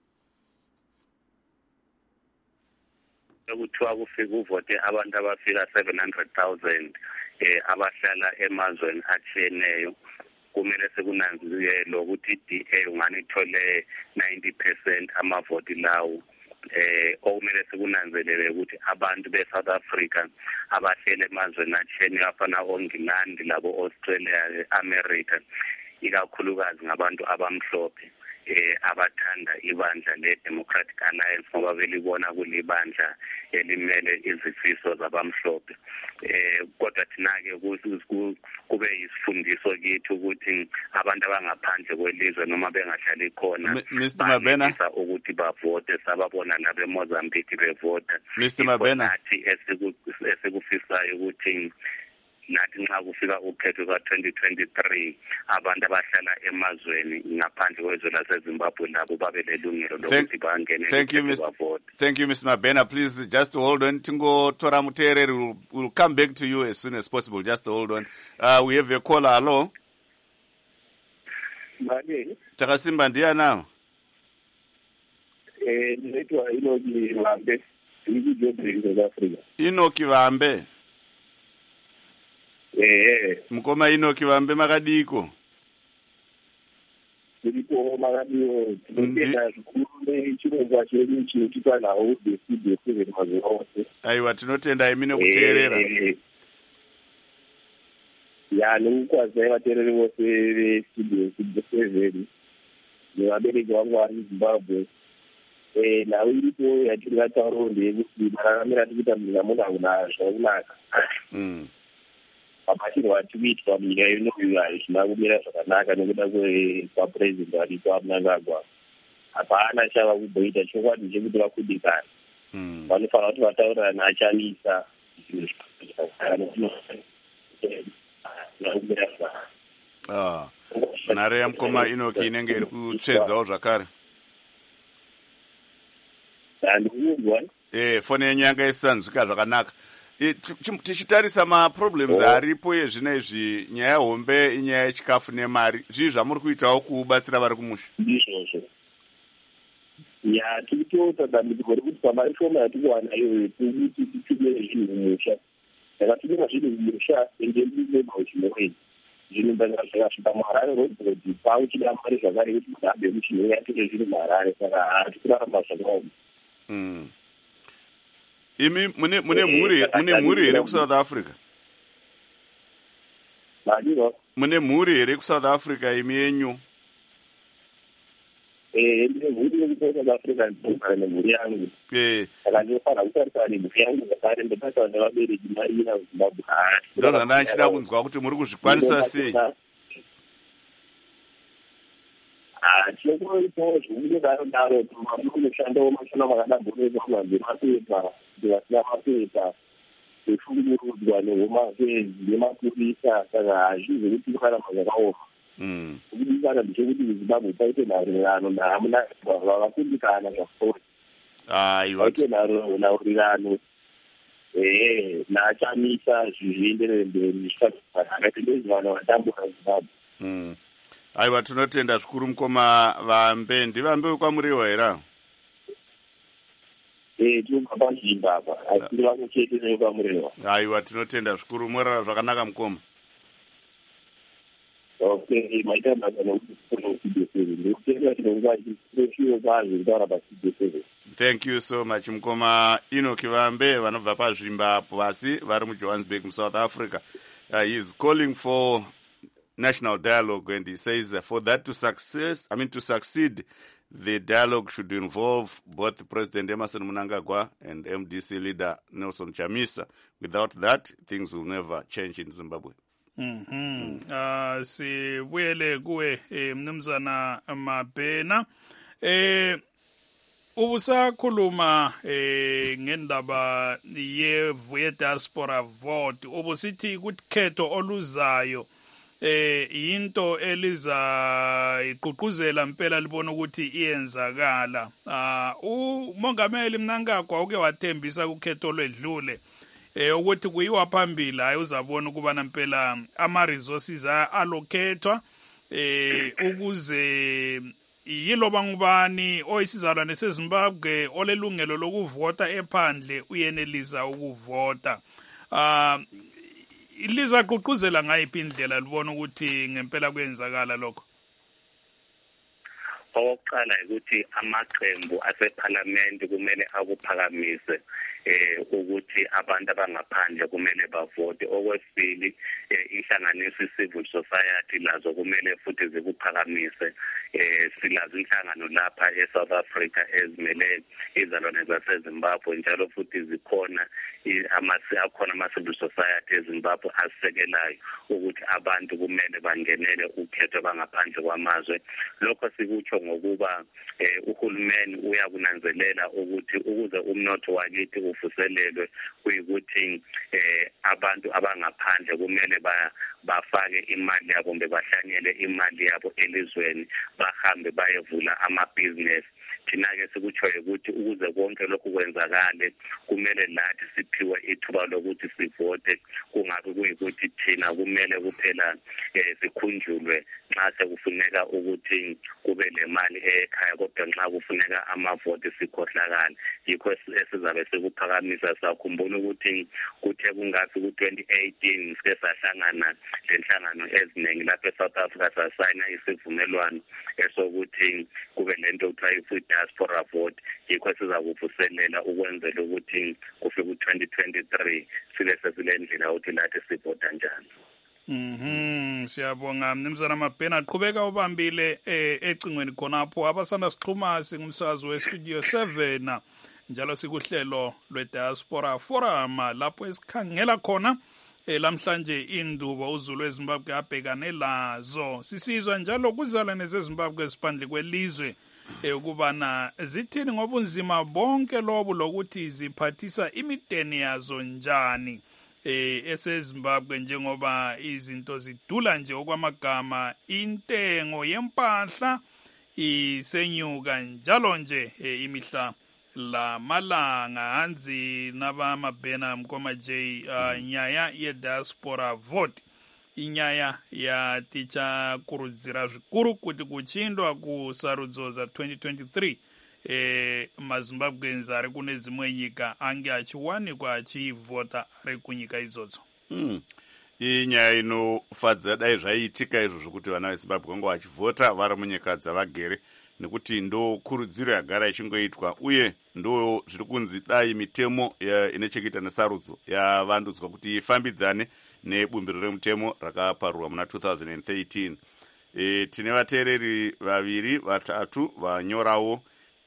Kuthiwa kufika uvote abantu abafika seven hundred thousand eh abahlala emazweni atshiyeneyo. Kumele sekunanzelelwe ukuthi i-D A ungani ithole ninety percent amavoti lawo. Eh okumele sikunanzelele ukuthi abantu be-South Africa abahlele emazweni atshiyeneyo afana oNgilandi labo Australia, America, ikakhulukazi ngabantu abamhlophe eh abathanda ibandla le-Democratic Alliance ngoba belibona kulibandla elimele izifiso zabamhlophe. Eh kodwa thina-ke kube yisifundiso kithi ukuthi abantu abangaphandle kwelizwe noma bengahlali khona Mister Mabhena ukuthi bavote, sababona la beMozambique bevota. Mister Mabhena nathi esikufisayo ukuthi nathi nxa kufika ukhetho ka twenty twenty-three abantu abahlala emazweni ngaphandle kwezwe laseZimbabwe labo babe lelungelo lokuthi bangene bavote. Thank you, Mister Mabhena. Please just hold on. Tingo Tora Muterere will will come back to you as soon as possible. Just hold on. Uh, we have a caller. Hello. Mabhena. Takasimba ndiya now. Eh, nditwa Inoki Vambe. Ndikujobheka South Africa. Inoki Vambe. Eh, mukoma Inoki Vambe makadiko. Ndiko makadiko. Ndiyenda zvikuru chirongwa chedu chinotipa nawo udesi seven mazorose. Aiwa, tinotenda imi nekuteerera. Ya nokukwazi vateereri vose vestudio seven nevabereki vangu vari muZimbabwe. Eh nawo iripo yatiri vatauro ndeyekuti mararamira tikuita munhu amunhu zvakunaka. Mm. Mabashiro vatikuitwa munyika inoyo hazvina kumira zvakanaka nekuda kwapurezidendi varipo Mnangagwa. Hapana chava kuboita, chokwadi chekuti vakudikana. Vanofanira kuti vataurirane achamisa. Ah, nhare yamukoma Inoki inenge iri kutsvedzawo zvakare. Ndikuuzwa. Eh, foni yenyu yanga isanzwika zvakanaka. Tichitarisa maproblems aripo ezvinezvi, nyaya hombe, inyaya yechikafu nemari, zvii zvamuri kuitawo kubatsira vari kumusha? Ndizvozvo. Ya tikitoita dambudziko rekuti pamari shoma yatikuwana iyoyo tikuti titumire zvinhu mumusha. Takatumira zvinhu mumusha ende ndineba uchimorei. Zvinhu zvakasvika muHarare rodzi pauchida mari zvakare kuti munhu abve muchimwe atire zvinhu muHarare, saka hatikurarama zvakaoma. Mm. Imi mune mune mhuri mune mhuri here kuSouth Africa? Madino. Mune mhuri here kuSouth Africa imi yenyu? Eh, ndine mhuri kuSouth Africa ndinogara nemhuri yangu. Eh. Saka ndinofanira kutarisana nemhuri yangu zvakare ndotarisana nevabereki mari ina kuZimbabwe. Ndo zvandanga ndichida kunzwa kuti muri kuzvikwanisa sei? Ah, tinokuitawo zvinodaro daro munoshanda mashana makadambudzika kumanzi mapepa, ndivasina mapepa. efunguruzwa nehomafezi nemapurisa saka hazvizi kuti kurarama zvakaoma kubudikana ndechekuti muzimbabwe paite nharirano nahamuna vakundikana zvakori paite nhaurirano ehe naachamisa zvienderere mberi akaite ndezvivana vatambura zimbabwe. Aiwa, tinotenda zvikuru mukoma Vambe. Ndivambe wekwamuriwa here? Eh, tinoba pazvimba apa asi tiri vamwe chete nekwamuriwa. Aiwa, tinotenda zvikuru. Morara zvakanaka mukoma? Okay, maita basa nokuti ndikutenda tinonga tichireshiwo kwazvo kutaura pastudio seven. Thank you so much mukoma Enoch Vambe vanobva pazvimba apo asi vari muJohannesburg muSouth Africa. Uh, he is calling for national dialogue, and he says uh, for that to success, I mean to succeed, the dialogue should involve both President Emmerson Mnangagwa and M D C leader Nelson Chamisa. Without that, things will never change in Zimbabwe. Mhm. Mm. Uh, sibuyele kuwe eh, mnumzana Mabhena. Eh ubusakhuluma eh ngendaba yevu ye diaspora vote. Ubusithi kukhetho oluzayo eh into eliza iqhuquzela impela libona ukuthi iyenzakala. Ah umongameli Mnangagwa uke wathembisa ukhetho lwedlule eh ukuthi kuyiwa phambili hayi uzabona ukuba nampela ama resources allocatwa eh ukuze yiloba ngubani oyisizalwane seZimbabwe olelungelo lokuvota ephandle uyenelisa ukuvota. Ah iliza ququzela ngayiphi indlela libona ukuthi ngempela kwenzakala lokho? Oqala ukuthi amaqembu aseParliament kumele akuphakamise eh ukuthi abantu abangaphandle kumele bavote. Okwesibili inhlanganiso civil society lazo kumele futhi zikuphakamise. Eh silazi inhlangano lapha eSouth Africa ezimele izalwane zaseZimbabwe njalo futhi zikhona amasi akhona ama civil society eZimbabwe asekelayo ukuthi abantu kumele bangenele ukhetho bangaphandle kwamazwe. Lokho sikutsho ngokuba eh uhulumeni uyakunanzelela ukuthi ukuze umnotho wakithi uvuselelwe kuyikuthi eh abantu abangaphandle kumele ba bafake imali yabo kumbe bahlanyele imali yabo elizweni bahambe bayevula ama-business. Thina-ke sikutshoyo ukuthi ukuze konke lokhu kwenzakale kumele nathi siphiwe ithuba lokuthi sivote, kungabi kuyikuthi thina kumele kuphela eh sikhunjulwe nxa sekufuneka ukuthi kube nemali ekhaya kodwa nxa kufuneka amavoti sikhohlakala. Yikho esizabe sekuphakamisa sakhumbula ukuthi kuthe kungathi ku twenty eighteen sike sahlangana lenhlangano eziningi lapha eSouth Africa sasayina isivumelwano esokuthi kube lento okuthiwa diaspora vote. Yikho sizakuvuselela ukwenzela ukuthi kufike ku twenty twenty-three sibe sesilendlela ukuthi lathi sivota njani. Mhm, siyabonga mnumzana Mabhena, qhubeka ubambile eh ecingweni khonapho. Abasanda sixhuma singumsakazi weStudio seven njalo sikuhlelo lweDiaspora Forum lapho esikhangela khona eh lamhlanje indubo uZulu weZimbabwe abhekane lazo. Sisizwa njalo kuzalwane zeZimbabwe esiphandle kwelizwe eh ukubana zithini ngobunzima bonke lobu lokuthi ziphathisa imideni yazo njani eh eseZimbabwe njengoba izinto zidula nje okwamagama, intengo yempahla isenyuka njalo nje imihla la malanga hanzi naba Mabhena mkoma J uh, nyaya ye diaspora vote inyaya ya ticha kurudzira zvikuru kuti kuchindwa kusarudzo za twenty twenty-three eh maZimbabweans ari kune dzimwe nyika ange achiwanikwa achivota ari kunyika idzodzo. Mm. Inyaya inofadza dai zvaiitika izvo zvokuti vana veZimbabwe vange vachivhota vari munyika dzavagere nekuti ndo kurudziro yagara ichingoitwa uye ndo zviri kunzi dai mitemo ine chekuita nesarudzo yavandudzwa kuti ifambidzane nebumbiro remutemo rakaparurwa muna two thousand thirteen. E, tine vateereri vaviri vatatu vanyorawo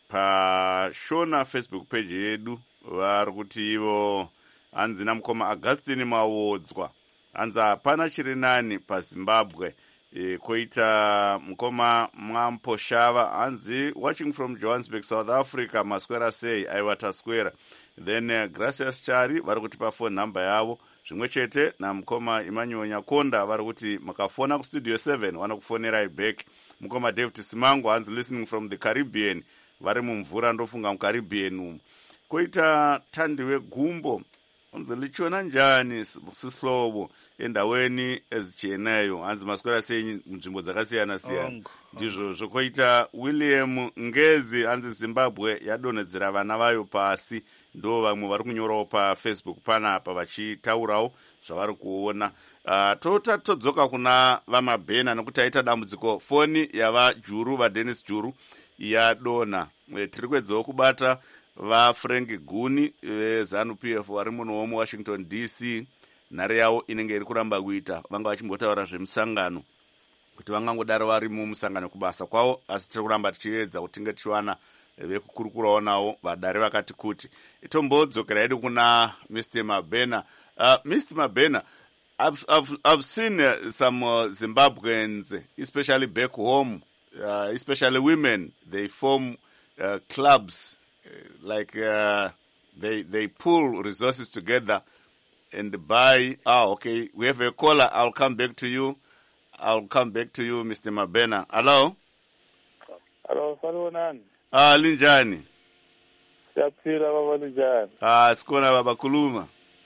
pashona Facebook page yedu vari kuti ivo hanzi namukoma Augustine Mawodzwa hanzi hapana chiri nani paZimbabwe e, koita mukoma Mwamposhava hanzi watching from Johannesburg, South Africa, maswera sei aiwa taswera. Then uh, Gracias Chari vari kutipa phone number yavo zvimwe chete namukoma Emmanuel Nyakonda vari kuti makafona ku studio seven wana kufonera back. Mukoma David Simango hanzi listening from the Caribbean vari mumvura ndofunga muCaribbean umu. Koita Thandiwe Gumbo hanzi lichiona njani sislobo endaweni ezichenayo hanzi maswera sei munzvimbo dzakasiyana siyana. Ndizvo zvokoita William Ngezi hanzi Zimbabwe yadonhedzera vana vayo pasi, ndo vamwe vari kunyorawo paFacebook panapa vachitaurawo zvavari kuona. Uh, tota todzoka kuna vaMabhena nekuti aita dambudziko foni yava Juru vaDennis Juru yadonha. E, tiri kuedzawo kubata vaFrank Guni veZANU P F vari muno muWashington D C. Nhare yavo inenge iri kuramba kuita vanga vachimbotaura zvemusangano kuti vangangodaro vari mumusangano kubasa kwavo, asi tiri kuramba tichiedza kutinge tichiwana vekukurukurawo navo vadare vakati kuti. Tombodzokera hedu kuna Mister Mabhena. Uh, Mister Mabhena, I've, I've, I've seen uh, some uh, Zimbabweans, especially back home, uh, especially women, they form uh, clubs, uh, like uh, they, they pool resources together and buy. Ah, okay, we have a caller. I'll come back to you. I'll come back to you, Mister Mabhena. Hello? Hello, salonani. Ah, linjani? Siyaphila baba linjani? Ah, sikona baba khuluma.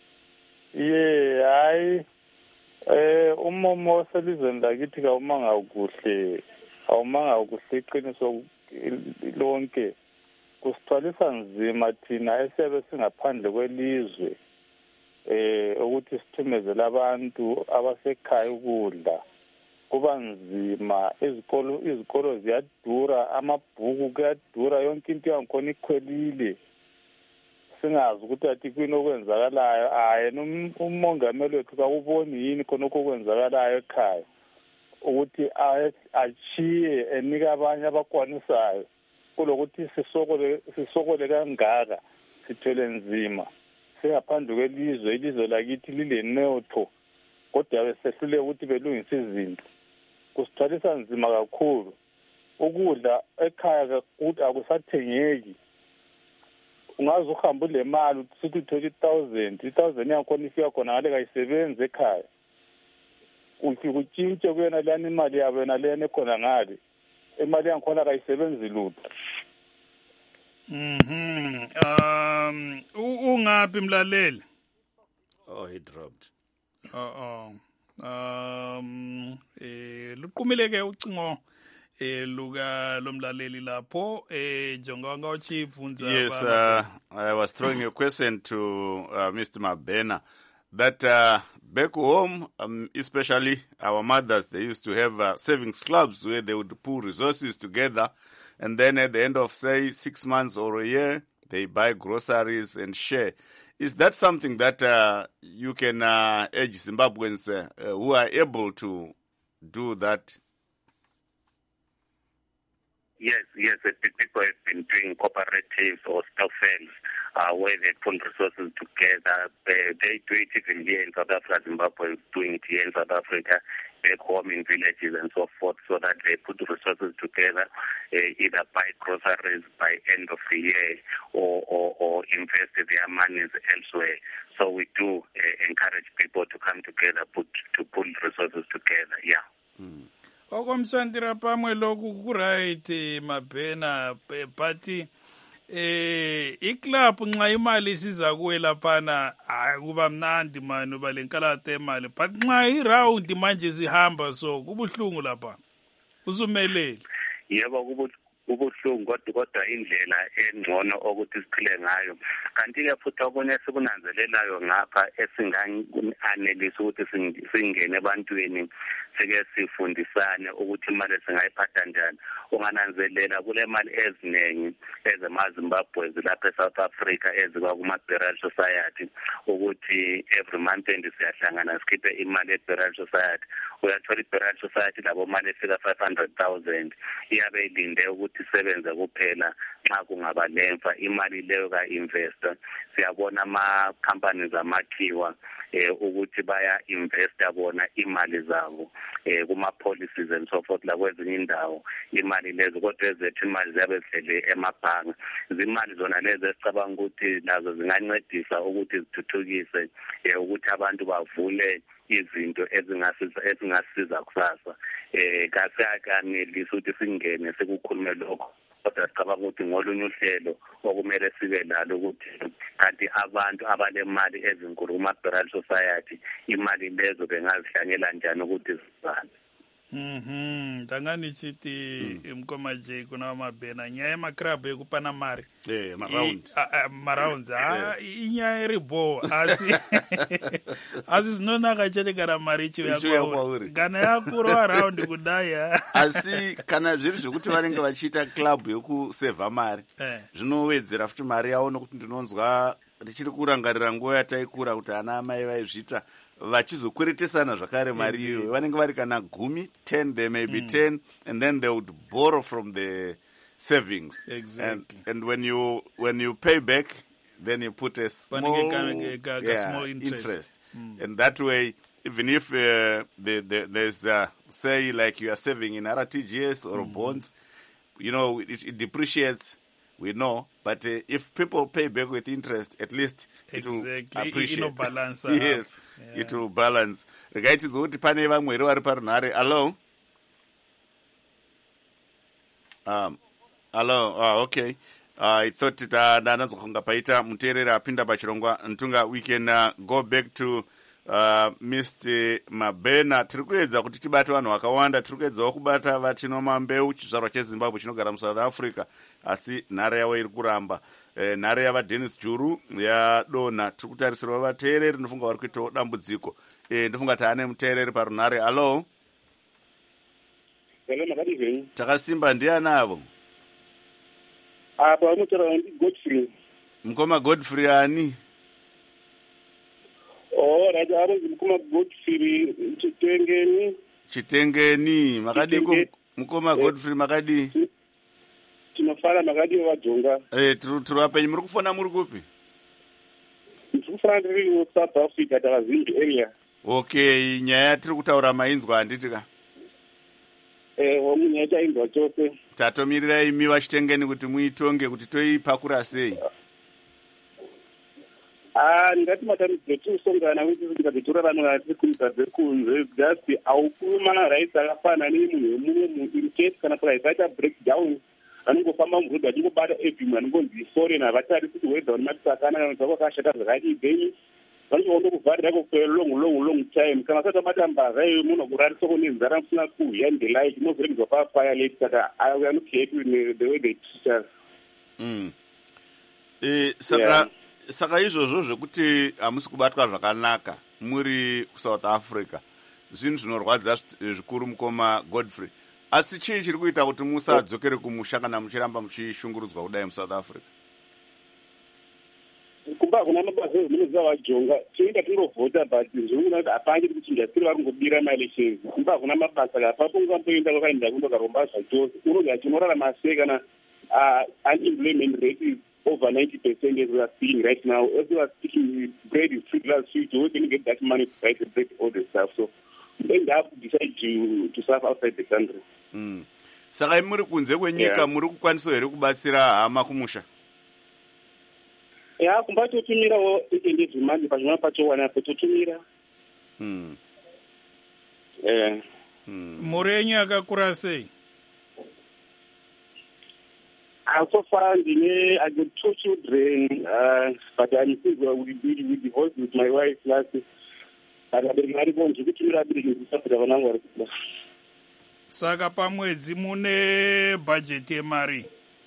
Ye, hayi. Eh, umomo selizweni lakithi kawumanga ukuhle. Awumanga ukuhle iqiniso lonke. Kusithwalisa nzima thina esiyabe singaphandle kwelizwe. Eh, ukuthi sithumezele abantu abasekhaya ukudla. Kuba nzima, izikolo izikolo ziyadura, amabhuku kuyadura, yonke into yankhona ikhwelile. Singazi ukuthi athi kwini okwenzakalayo. Hayi umongameli wethu kakuboni yini khona okwenzakalayo ekhaya, ukuthi achiye enika abanye abakwanisayo kulokuthi sisokole sisokole kangaka, sithwele nzima singaphandle kwelizwe. Ilizwe lakithi lilenotho kodwa besehluleka ukuthi belungise izinto. Kusithwalisa nzima kakhulu. Ukudla ekhaya ukuthi akusathengeki. Ungaze uhambe le mali uthi uthole one thousand, one thousand yakhona ifika khona ngale kayisebenzi ekhaya. Uthi kutshintshe kuyena lana imali yabo yena lena ekhona ngale. Imali yakhona kayisebenzi lutho. Mhm. Um ungapi mlaleli? Oh, he dropped. Oh oh. Um eh luqumile ke ucingo eh luka lomlaleli lapho eh jonga ngawuchivunza. Yes, uh, I was throwing a question to uh, Mister Mabhena that uh, back home, um, especially our mothers, they used to have uh, savings clubs where they would pool resources together, and then at the end of, say, six months or a year, they buy groceries and share. Is that something that uh, you can uh, urge Zimbabweans uh, uh, who are able to do that? Yes, yes, the people have been doing cooperatives or stokvels uh, where they put resources together. They, they do it even here in South Africa. Zimbabweans doing it here in South Africa, back home in villages and so forth, so that they put resources together, uh, either buy groceries by end of the year or, or, or invest their monies elsewhere. So we do uh, encourage people to come together, put to pull resources together, yeah. Mm. Okomshandira pamwe loku kuright Mabhena but eh iclub nxa imali siza kuwela phana akuba mnandi manje balenkalata emali, but nxa iround manje zihamba so kubuhlungu lapha uzumelele. Yebo kubuhlungu kodwa indlela engcono ukuthi siphile ngayo. Kanti ke futhi okunye sikunanzelelayo ngapha esinganelisa ukuthi singene ebantwini sike sifundisane ukuthi imali singayiphatha njani. Ungananzelela kule mali eziningi ezemaZimbabwe lapha eSouth Africa ezikwa kuma Burial Society ukuthi every month end siyahlangana sikhiphe imali eBurial Society. Uyathola iBurial Society labo mali efika five hundred thousand iyabe ilinde ukuthi isebenze kuphela nxa kungaba lemfa imali leyo ka investor. Siyabona ama companies amakhiwa eh ukuthi baya investa bona imali zabo eh kuma policies and so forth la kwezinye indawo imali lezo kodwa ezethu imali ziyabe zihlele emabhanga izimali zona lezi esicabanga ukuthi nazo zingancedisa ukuthi zithuthukise eh ukuthi abantu bavule izinto ezingasiza ezingasiza kusasa eh kasakanelisa ukuthi singene sekukhulume lokho kodwa sicabanga ukuthi ngolunye uhlelo okumele sibe nalo ukuthi kanti abantu abanemali ezinkulu kuma-Burial Society imali lezo bengazihlanyela njani ukuthi zizale. Mhm tangani chiti mkoma je kuna mabena nyaya makrab ekupana mari eh maround maround ah inyaya ribo asi asi zinona kachete kana mari cho yakwa kana yakuro around kudaya asi kana zviri zvekuti vanenge vachiita club yoku save mari zvinowedzera futi mari yawo nokuti ndinonzwa ndichiri kurangarira nguva yataikura kuti ana mai vaizvita vachizokweretesana zvakare mari iyo vanenge vari kana gumi ten they may be mm. ten and then they would borrow from the savings exactly. and, and when you when you pay back then you put a small, yeah, small interest, interest. Mm. And that way even if uh, the, the, there's uh, say like you are saving in R T G S or mm. bonds, you know it, it depreciates, we know, but uh, if people pay back with interest, at least it will exactly. appreciate. It balance yes, yeah. It will balance. Regaiti zoti pane vamwe vari parunare. Hello. Um, hello. Oh, okay. Uh, I thought it ndanazokonga paita muterera apinda pachirongwa ntunga. We can uh, go back to uh, Mister Mabena. Tiri kuedza kuti tibate vanhu vakawanda. Tiri kuedzawo kubata Vatinoma Mbeu chizvarwa cheZimbabwe chinogara muSouth Africa, asi nhare yavo iri kuramba. Eh, nhare yava Dennis Juru yadonha. Tiri kutarisirwa vateereri ndinofunga vari kuitawo dambudziko. Eh, ndofunga taane muteereri parunare. Hello. Hello, makadizeni. Takasimba ndianavo. Apa mutara ndi Godfrey. Mkoma Godfrey ani? Oh, raja ari mkoma Godfrey Chitengeni. Chitengeni, makadi mkoma Godfrey makadi. Tinofara makadi wajonga. Eh, turu turu apenyi muri kufona muri kupi? Tinofara ndiri South Africa takazindi area. Okay, nyaya tiri kutaura mainzwa handitika. Eh, wamunyata indwa chose. Tatomirira imi Vachitengeni kuti muitonge kuti toipakura sei? Ah, ndati matamidzwe tiusongana kuti tikadzotora vanhu vari kuita dzekunze just aukuma rights akafana nemunhu mumwe munhu in case kana price aita breakdown anongofamba murudzi achingobata ebhimu anongonzi foreign avatarisi kuti wedza une matisa akanaka zvako akashata zvakadii then vanochiona kuvharirako for a long long long time kana asati abata mbavha iyo munhu kurarisoko nenzara musina kuhya ndelike inozoregedzwa pafire late saka I am not happy with the way they teach us. Mm. Eh, saka yeah. Saka izvozvo zvekuti hamusi kubatwa zvakanaka muri kuSouth Africa zvinhu zvinorwadza zvikuru mukoma Godfrey, asi chii chiri kuita kuti musadzokere kumusha kana muchiramba muchishungurudzwa kudai muSouth Africa? Kumba kuna mabasa ezvinhu vajonga tinoita tingovhota but zvirikuona kuti hapandi kuti chingasiri vari kungobira maelections. Kumba kuna mabasa kapapo ungamboenda kwakaenda kundokaromba zvachose unoga chinorarama sei kana unemployment rate is over ninety percent as we are seeing right now. As we are speaking, bread is three glass sweet, so we can get that money to buy the bread, all the stuff. So then they have to decide to, to serve outside the country. Mm. Saka muri kunze kwenyika yeah. Muri kukwanisa here kubatsira hama kumusha? Yeah, kumbatotumirawo ende zvimanje pazvima pacho wana pototumira. Mm. Yeah. Mm. Muri enyu akakura sei? Uh, so far, I got two children, uh, but I'm still with we divorced with my wife last year. But I've been married on to the Saka pamwedzi mune budget yemari?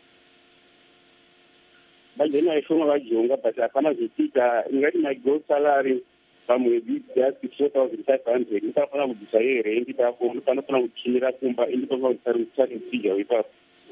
Budget naishoma vajonga, but hapana zvekuita ingati my gross salary pamwedzi just four thousand five hundred. Ndipafana kubvisa rent ipapo, ndipafana kutumira kumba, ndipafana kutsari figure ipapo.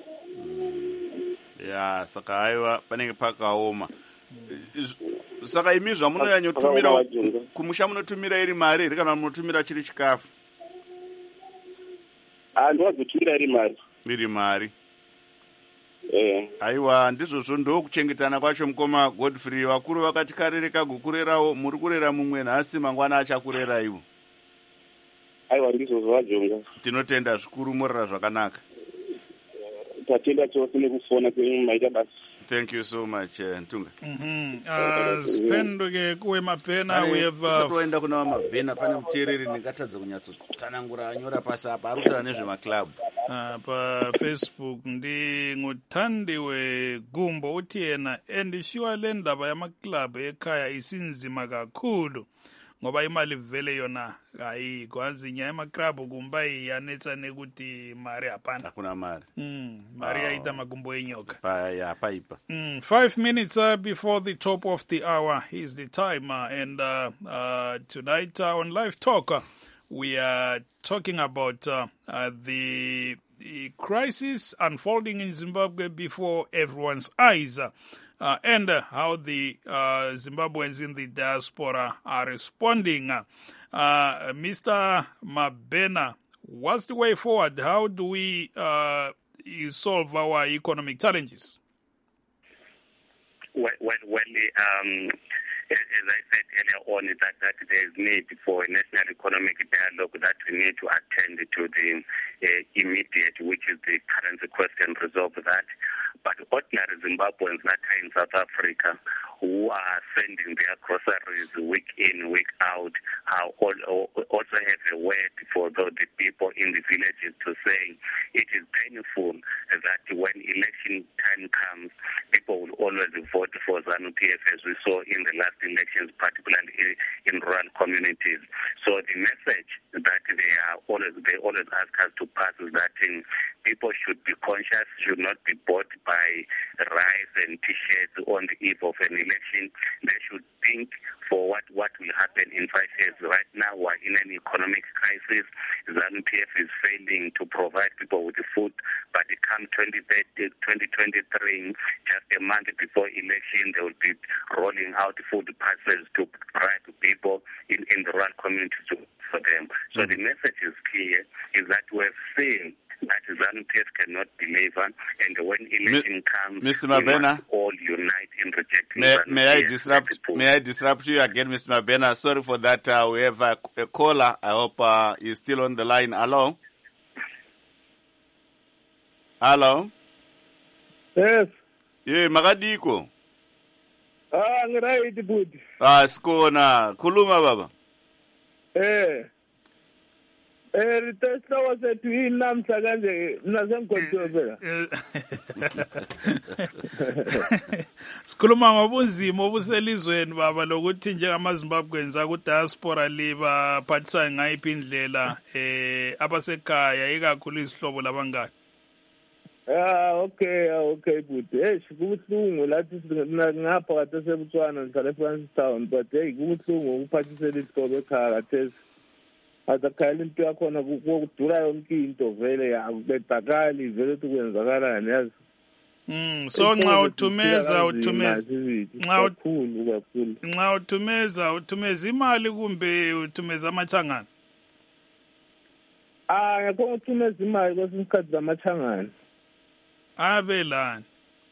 Ya, saka aiwa panenge pakaoma. Saka imi zvamunoyanyotumira kumusha munotumira iri mari iri kana munotumira chiri chikafu? Ah, ndinozotumira iri mari. Iri mari. eh aiwa ndizvozvo ndokuchengetana kwacho mukoma Godfrey. Vakuru vakati karereka gukurerawo, muri kurera mumwe nhasi, mangwana achakurera iwo. aiwa ndizvozvo vajonga. Tinotenda zvikuru, morera zvakanaka. Tatenda chose nekufona kwemaita basi. Thank you so much, uh, Ntunga. Mhm. Uh, Spenduke kuwe mapena we have uh, toenda kuna mabhena pane muteereri ndingatadza kunyatsotsanangura anyora pasi apa arutaura nezvemaclub. Uh, pa Facebook ndi nguthandiwe Gumbo uthi yena endishiwa le ndaba yamaclub ekhaya isinzima kakhulu ngoba imali vele yona ayikho, azinya amaclub kumba iyanetsa nekuthi mari hapana. Hakuna mari. Mm, mari Oh. yaita magumbo enyoka. Pa ya paipa. Mm, five minutes uh, before the top of the hour is the time, uh, and uh, uh, tonight uh, on Live Talk uh, we are talking about uh, uh, the, the crisis unfolding in Zimbabwe before everyone's eyes, uh, uh, and uh, how the uh, Zimbabweans in the diaspora are responding. Uh, uh, Mister Mabena, what's the way forward? How do we uh, solve our economic challenges? Well, well, well um, as, as I said earlier on, that, that there is need for a national economic dialogue that we need to attend to the uh, immediate, which is the currency question, resolve that. But ordinary Zimbabweans that are in South Africa who are sending their groceries week in, week out, are all, also have a word for the, the people in the villages to say it is painful that when election time comes, people will always vote for ZANU-P F as we saw in the last elections, particularly in, in rural communities. So the message that they are always they always ask us to pass is that um, people should be conscious, should not be bought by rice and T-shirts on the eve of an election. They should think for what, what will happen in five years. Right now, we're in an economic crisis. ZANU-P F is failing to provide people with food, but it comes twenty twenty-three, just a month before election, they will be rolling out food parcels to bribe people in, in the rural communities to, for them. So mm-hmm. The message is clear, is that we've seen that ZANU-P F cannot deliver, and when election M- comes, Mister Mabena, we must all unite in rejecting may, ZANU-P F. May I disrupt? May I disrupt you again, Mister Mabena? Sorry for that. Uh, we have a, a caller. I hope uh, he's still on the line. Hello. Hello. Yes. Yeah, Magadiko. Ah, ngirayi budi. Ah, sikona. Khuluma baba. Eh. Eh, ritesta wasethu inamhla kanje nasemgodweni phela. Sikhuluma ngobunzima obuselizweni baba lokuthi njengamaZimbabweans aku diaspora liba phathisa ngayiphi indlela eh abasekhaya ikakhulu izihlobo labangani. Ah, okay, okay, budi. Hey, kubuhlungu lathi ngapha kade sebutswana ngihlala eFrancistown, but hey, kubuhlungu ukuphathisela isihlobo ekhaya kade. Azakhayela into yakhona kudura yonke into vele yakubedakali vele ukuthi kwenzakalani yazi. Mm, so nxa uthumeza uthumeza nxa kakhulu kakhulu. Nxa uthumeza uthumeza imali kumbe uthumeza amachangana? Ah, ngakho uthumeza imali kwesinye isikhathi zamachangana. Abelani?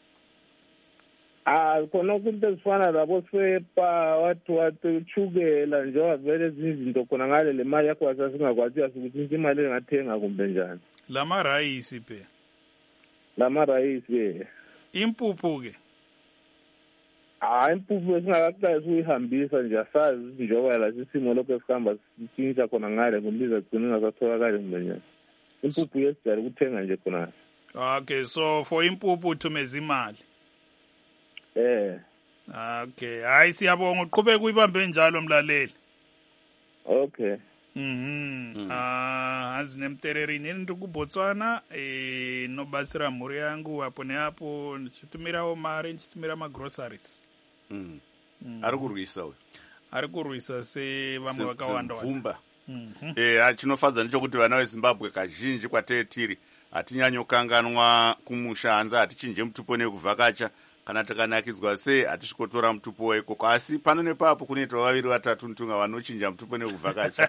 Ah, khona into ezifana labo sepa wathi wathi uchukela njengoba vele izinto khona ngale le mali yakho asasingakwazi ukuthi imali engathenga kumbe njani. Lama rayisi phe. Lama rayisi ke. Impuphu ke. Ah, impuphu esingakakuqala uyihambisa nje asazi njengoba la sisimo lokho esihamba sitshintsha khona ngale kumbiza gcina ngasatholakala kumbe njani. Impuphu yesijali ukuthenga nje khona. Okay, so for impuphu uthumeza imali. Eh. Okay, hayi siyabonga uqhubeka uyibambe njalo mlaleli. Okay. Mhm. Ah, azinemtererini into kuBotswana eh no basira muri yangu hapo ne hapo nichitumira o mari nichitumira ma groceries. Mhm. Ari kurwisa we. Ari kurwisa se vamwe vakawanda wanda. Mhm. Eh achinofadza ndichokuti vana veZimbabwe kazhinji kwatetiri atinyanyokanganwa kumusha hanza atichinje mutupo nekuvhakacha kana takanakidzwa sei atisvikotora mutupo waikoko asi pano nepapo kunoitwa vaviri vatatu Ntunga vanochinja mutupo nekuvhakacha.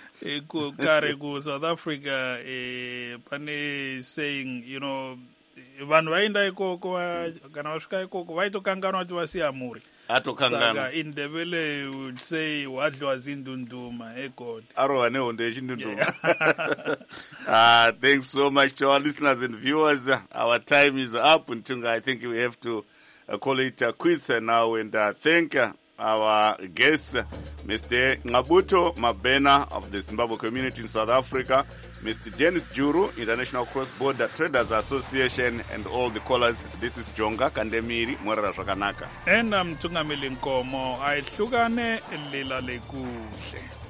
Kare ku South Africa eh, pane saying, you know, vanhu vaenda ikoko kana vasvika ikoko vaitokanganwa kuti vasiyamuri atokangana in Ndebele would say wadliwa zindunduma egoli arova nehondo yechindunduma. uh, thanks so much to our listeners and viewers. Our time is up. Ntunga, I think we have to uh, call it uh, quits uh, now and uh, thank uh, our guests, Mister Ngabuto Mabena of the Zimbabwe community in South Africa, Mister Dennis Juru, International Cross-Border Traders Association, and all the callers. This is Jonga Kandemiri, Mwerera Zvakanaka. And I'm Tungamili Nkomo. Aihlukane lila lekuhle.